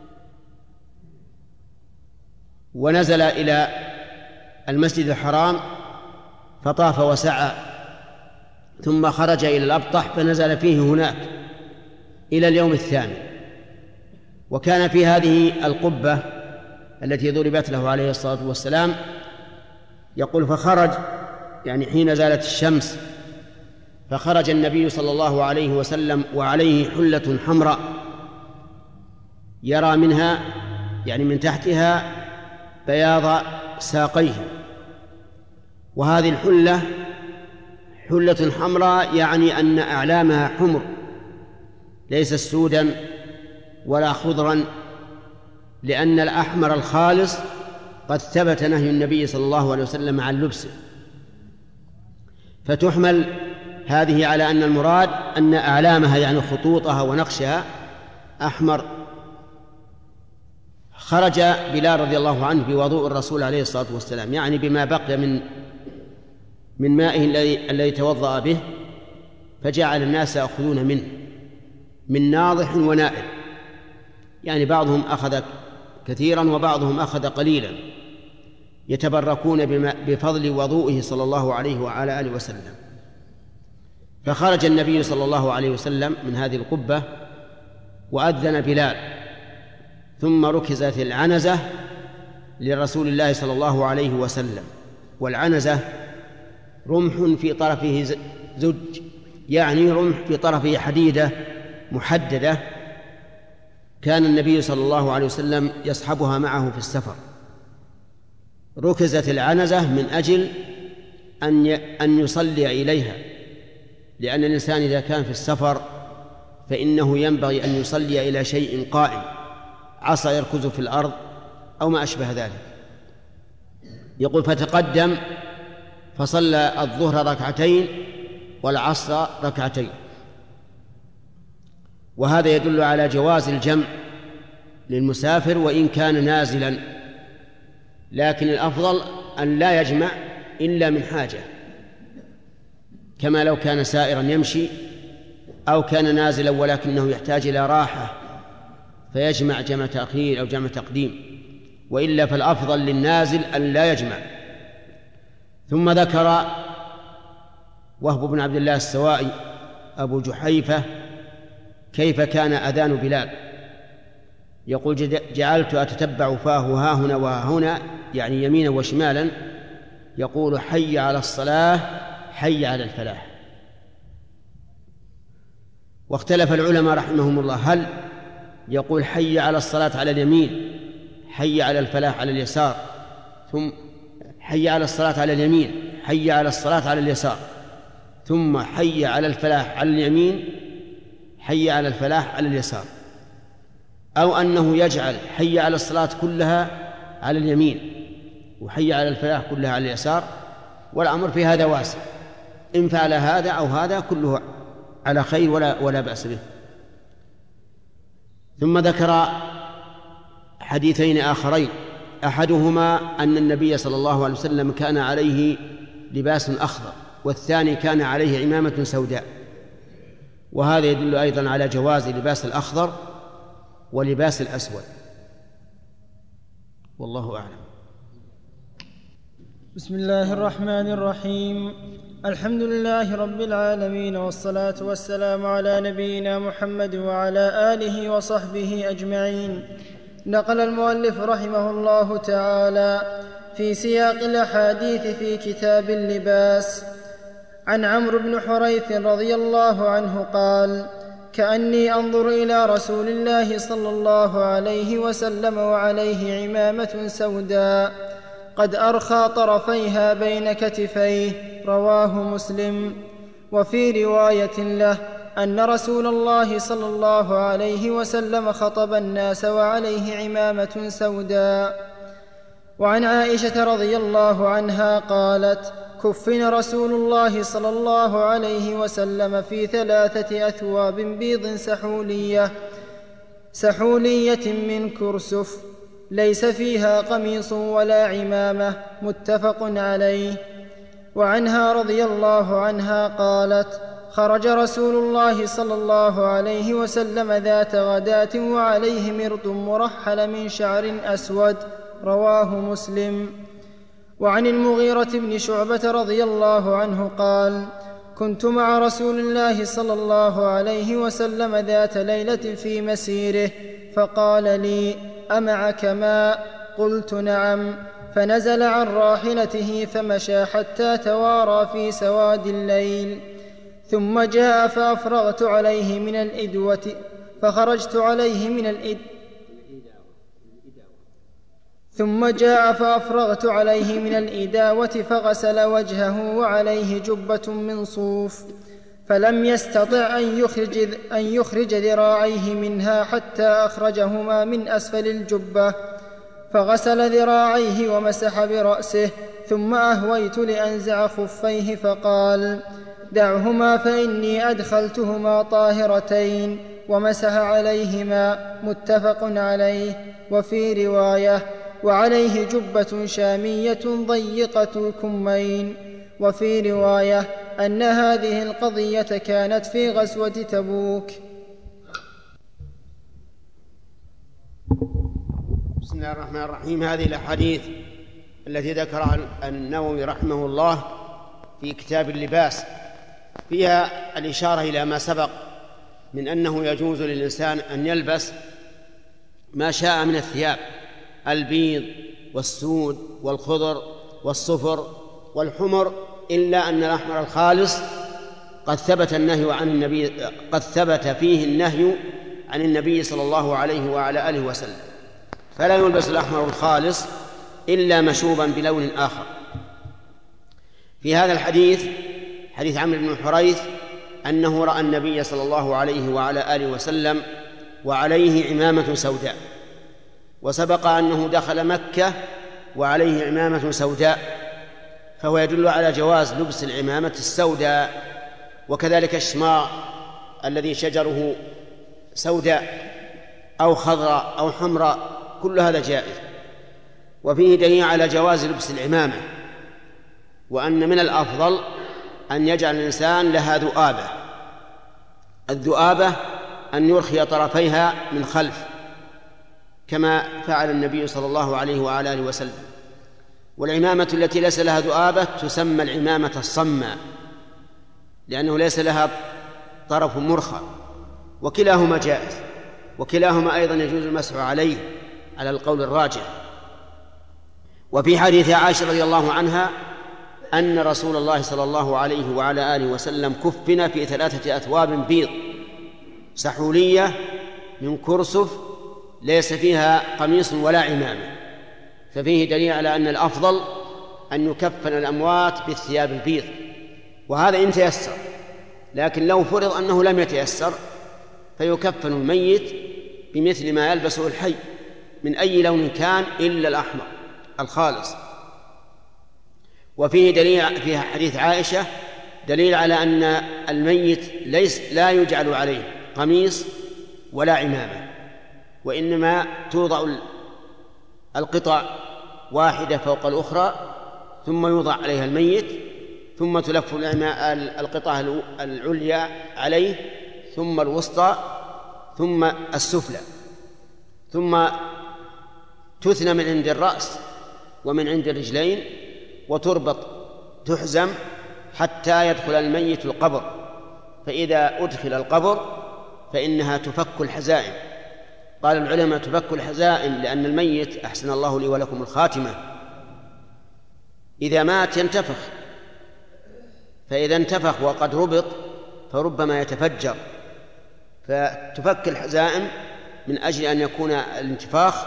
ونزل إلى المسجد الحرام فطاف وسعى، ثم خرج إلى الأبطح فنزل فيه هناك إلى اليوم الثاني. وكان في هذه القبة التي ضربت له عليه الصلاة والسلام يقول: فخرج، يعني حين زالت الشمس، فخرج النبي صلى الله عليه وسلم وعليه حلة حمراء يرى منها، يعني من تحتها، بياض ساقيه. وهذه الحلة حلة حمراء يعني أن أعلامها حمر، ليس سودا ولا خضرا، لأن الأحمر الخالص قد ثبت نهي النبي صلى الله عليه وسلم عن لبسه. فتحمل هذه على أن المراد أن أعلامها يعني خطوطها ونقشها أحمر. خرج بلال رضي الله عنه بوضوء الرسول عليه الصلاة والسلام، يعني بما بقي من مائه الذي توضأ به، فجعل الناس يأخذون منه من ناضح ونائل، يعني بعضهم أخذ كثيرا وبعضهم أخذ قليلا، يتبركون بفضل وضوئه صلى الله عليه وعلى آله وسلم. فخرج النبي صلى الله عليه وسلم من هذه القبة وأذن بلال، ثم ركزت العنزة لرسول الله صلى الله عليه وسلم. والعنزة رمح في طرفه زج، يعني رمح في طرفه حديدة محددة، كان النبي صلى الله عليه وسلم يصحبها معه في السفر. ركزت العنزة من أجل أن يصلي إليها، لأن الإنسان إذا كان في السفر فإنه ينبغي أن يصلي إلى شيء قائم، عصا يركز في الأرض أو ما أشبه ذلك. يقول: فتقدم فصلى الظهر ركعتين والعصر ركعتين. وهذا يدل على جواز الجمع للمسافر وإن كان نازلا، لكن الأفضل أن لا يجمع إلا من حاجة، كما لو كان سائرا يمشي أو كان نازلا ولكنه يحتاج إلى راحة فيجمع جمع تأخير أو جمع تقديم، وإلا فالأفضل للنازل أن لا يجمع. ثم ذكر وهب بن عبد الله السوائي أبو جحيفة كيف كان أذان بلال. يقول: جعلت أتتبع فاه هاهنا وهاهنا، يعني يمينا وشمالا، يقول: حي على الصلاة حي على الفلاح. واختلف العلماء رحمهم الله، هل يقول حي على الصلاة على اليمين، حي على الفلاح على اليسار، ثم حي على الصلاة على اليمين، حي على الصلاة على اليسار، ثم حي على الفلاح على اليمين، حي على الفلاح على اليسار، أو أنه يجعل حي على الصلاة كلها على اليمين وحي على الفلاح كلها على اليسار. والأمر في هذا واسع، إن فعل هذا أو هذا كله على خير ولا بأس به. ثم ذكر حديثين آخرين، أحدهما أن النبي صلى الله عليه وسلم كان عليه لباس أخضر، والثاني كان عليه عمامة سوداء، وهذا يدل أيضا على جواز لباس الأخضر ولباس الأسود، والله أعلم. بسم الله الرحمن الرحيم. الحمد لله رب العالمين، والصلاة والسلام على نبينا محمد وعلى آله وصحبه أجمعين. نقل المؤلف رحمه الله تعالى في سياق الأحاديث في كتاب اللباس عن عمرو بن حريث رضي الله عنه قال: كأني أنظر إلى رسول الله صلى الله عليه وسلم وعليه عمامة سوداء قد أرخى طرفيها بين كتفيه، رواه مسلم. وفي رواية له أن رسول الله صلى الله عليه وسلم خطب الناس وعليه عمامة سوداء. وعن عائشة رضي الله عنها قالت: كفن رسول الله صلى الله عليه وسلم في 3 أثواب بيض سحولية من كرسف، ليس فيها قميص ولا عمامة، متفق عليه. وعنها رضي الله عنها قالت: خرج رسول الله صلى الله عليه وسلم ذات غداة وعليه مرط مرحل من شعر أسود، رواه مسلم. وعن المغيرة بن شعبة رضي الله عنه قال: كنت مع رسول الله صلى الله عليه وسلم ذات ليلة في مسيره، فقال لي: أمعك ماء؟ قلت: نعم. فنزل عن راحلته فمشى حتى توارى في سواد الليل، ثم جاء فأفرغت عليه من الإدوة فخرجت عليه من الإداوة فغسل وجهه وعليه جبة من صوف، فلم يستطع أن يخرج ذراعيه منها حتى أخرجهما من أسفل الجبة، فغسل ذراعيه ومسح برأسه، ثم أهويت لأنزع خفيه فقال: دعهما فإني أدخلتهما طاهرتين، ومسح عليهما، متفق عليه. وفي رواية: وعليه جبة شامية ضيقة الكمين. وفي رواية أن هذه القضية كانت في غزوة تبوك. بسم الله الرحمن الرحيم. هذه الأحاديث التي ذكرها النووي رحمه الله في كتاب اللباس فيها الإشارة إلى ما سبق من أنه يجوز للإنسان أن يلبس ما شاء من الثياب، البيض والسود والخضر والصفر والحمر، إلا أن الأحمر الخالص قد ثبت فيه النهي عن النبي صلى الله عليه وعلى آله وسلم، فلا يلبس الأحمر الخالص إلا مشوبا بلون آخر. في هذا الحديث، حديث عمرو بن الحريث، أنه رأى النبي صلى الله عليه وعلى آله وسلم وعليه عمامة سوداء، وسبق أنه دخل مكة وعليه عمامة سوداء، فهو يدل على جواز لبس العمامة السوداء. وكذلك الشماء الذي شجره سوداء أو خضراء أو حمراء، كل هذا جائز. وفيه دليل على جواز لبس العمامة، وأن من الأفضل أن يجعل الإنسان لها ذؤابة. الذؤابة أن يرخي طرفيها من خلف كما فعل النبي صلى الله عليه وعلى آله وسلم. والعمامة التي ليس لها ذؤابة تسمى العمامة الصماء، لأنه ليس لها طرف مرخى، وكلاهما جائز، وكلاهما أيضا يجوز المسح عليه على القول الراجح. وفي حديث عائشة رضي الله عنها أن رسول الله صلى الله عليه وعلى آله وسلم كفن في 3 أثواب بيض سحولية من كرسف ليس فيها قميص ولا عمامة، ففيه دليل على أن الأفضل أن يكفن الأموات بالثياب البيض، وهذا إن تيسر. لكن لو فرض أنه لم يتيسر فيكفن الميت بمثل ما يلبسه الحي من أي لون كان إلا الأحمر الخالص. وفيه دليل في حديث عائشة دليل على أن الميت لا يجعل عليه قميص ولا عمامة، وإنما توضع القطع واحدة فوق الأخرى ثم يوضع عليها الميت، ثم تلف القطعة العليا عليه، ثم الوسطى، ثم السفلى، ثم تثنى من عند الرأس ومن عند الرجلين، وتربط تحزم حتى يدخل الميت القبر. فإذا أدخل القبر فإنها تفك الحزائم. قال العلماء تفك الحزائم لأن الميت، أحسن الله لي ولكم الخاتمة، إذا مات ينتفخ، فإذا انتفخ وقد ربط فربما يتفجر، فتفك الحزائم من أجل أن يكون الانتفاخ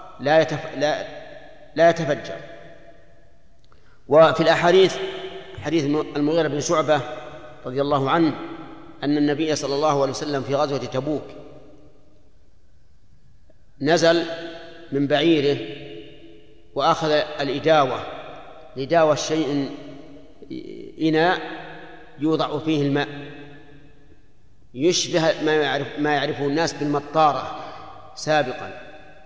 لا يتفجر. وفي الأحاديث حديث المغيرة بن شعبة رضي الله عنه أن النبي صلى الله عليه وسلم في غزوة تبوك نزل من بعيره وأخذ الإداوة شيء إناء يوضع فيه الماء يشبه ما يعرفه الناس بالمطارة سابقا،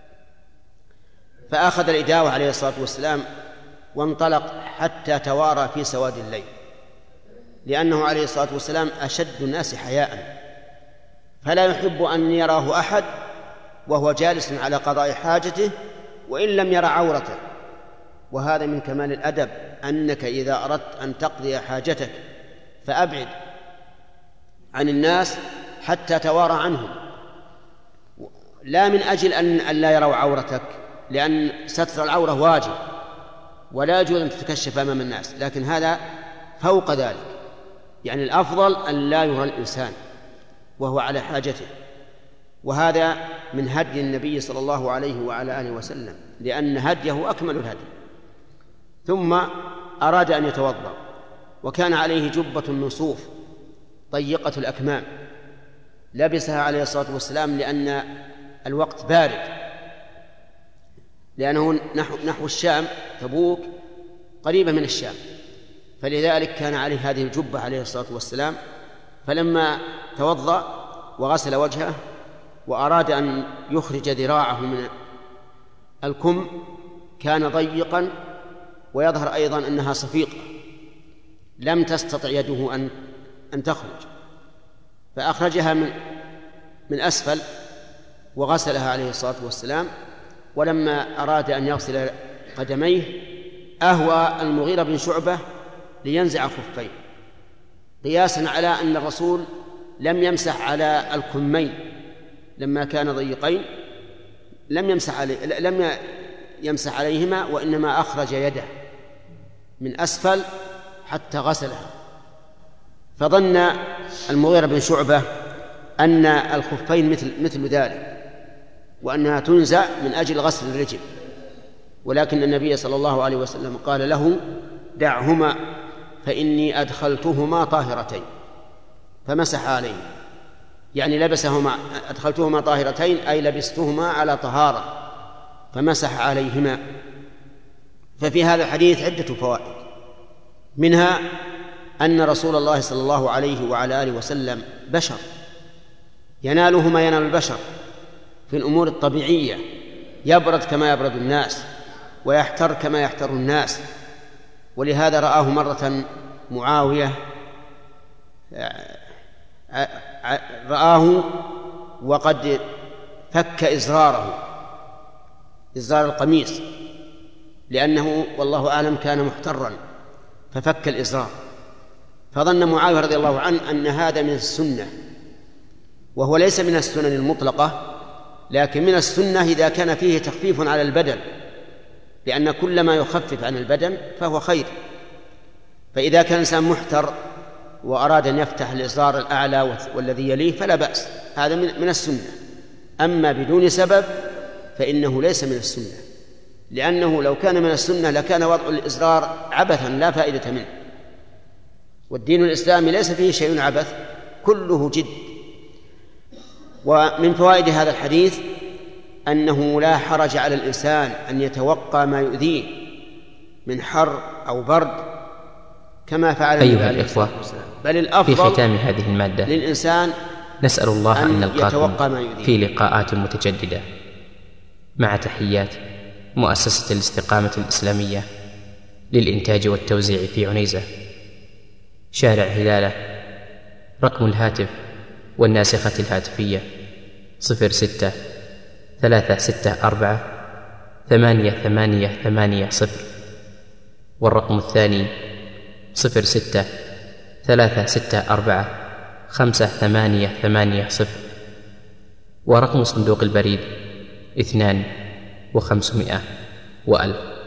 فأخذ الإداوة عليه الصلاة والسلام وانطلق حتى توارى في سواد الليل، لأنه عليه الصلاة والسلام أشد الناس حياء، فلا يحب أن يراه أحد وهو جالس على قضاء حاجته وإن لم يرى عورته. وهذا من كمال الأدب، أنك إذا أردت أن تقضي حاجتك فأبعد عن الناس حتى توارى عنهم، لا من أجل أن لا يروا عورتك، لأن ستر العورة واجب ولا يجوز أن تتكشف أمام الناس، لكن هذا فوق ذلك، يعني الأفضل أن لا يرى الإنسان وهو على حاجته. وهذا من هدي النبي صلى الله عليه وعلى آله وسلم، لأن هديه أكمل الهدي. ثم أراد أن يتوضأ، وكان عليه جبة من صوف ضيقة الأكمام لبسها عليه الصلاة والسلام لأن الوقت بارد، لأنه نحو الشام، تبوك قريبة من الشام، فلذلك كان عليه هذه الجبة عليه الصلاة والسلام. فلما توضأ وغسل وجهه وأراد أن يخرج ذراعه من الكم كان ضيقا، ويظهر أيضا أنها صفيقة لم تستطع يده أن تخرج، فأخرجها من أسفل وغسلها عليه الصلاة والسلام، ولما أراد أن يغسل قدميه أهوى المغيرة بن شعبة لينزع خفيه، قياسا على أن الرسول لم لما كان ضيقين لم يمسح عليهما، وإنما أخرج يده من أسفل حتى غسلها. فظن المغيرة بن شعبة أن الخفين مثل ذلك، وأنها تنزع من أجل غسل الرجل، ولكن النبي صلى الله عليه وسلم قال له: دعهما فإني أدخلتهما طاهرتين. فمسح عليه، يعني لبسهما، أدخلتهما طاهرتين أي لبستهما على طهارة، فمسح عليهما. ففي هذا الحديث عدة فوائد، منها أن رسول الله صلى الله عليه وعلى آله وسلم بشر، يناله ما ينال البشر في الأمور الطبيعية، يبرد كما يبرد الناس، ويحتر كما يحتر الناس. ولهذا رآه مرة معاوية، رآه وقد فك إزرار القميص، لأنه والله أعلم كان محترا ففك الإزرار، فظن معاوية رضي الله عنه أن هذا من السنة، وهو ليس من السنن المطلقة، لكن من السنة إذا كان فيه تخفيف على البدن، لأن كل ما يخفف عن البدن فهو خير. فإذا كان إنسان محتر وأراد أن يفتح الإزرار الأعلى والذي يليه فلا بأس، هذا من السنة. أما بدون سبب فإنه ليس من السنة، لأنه لو كان من السنة لكان وضع الإزرار عبثا لا فائدة منه، والدين الإسلامي ليس فيه شيء عبث، كله جد. ومن فوائد هذا الحديث أنه لا حرج على الإنسان أن يتوقى ما يؤذيه من حر أو برد كما فعل أيها الإخوة، بل الأفضل في ختام هذه المادة للإنسان نسأل الله أن نلقاكم ما في لقاءات متجددة، مع تحيات مؤسسة الاستقامة الإسلامية للإنتاج والتوزيع في عنيزة، شارع هلالة. رقم الهاتف والناسخة الهاتفية 06-364-8880، والرقم الثاني 06-364-5880، ورقم صندوق البريد 2500 و1000.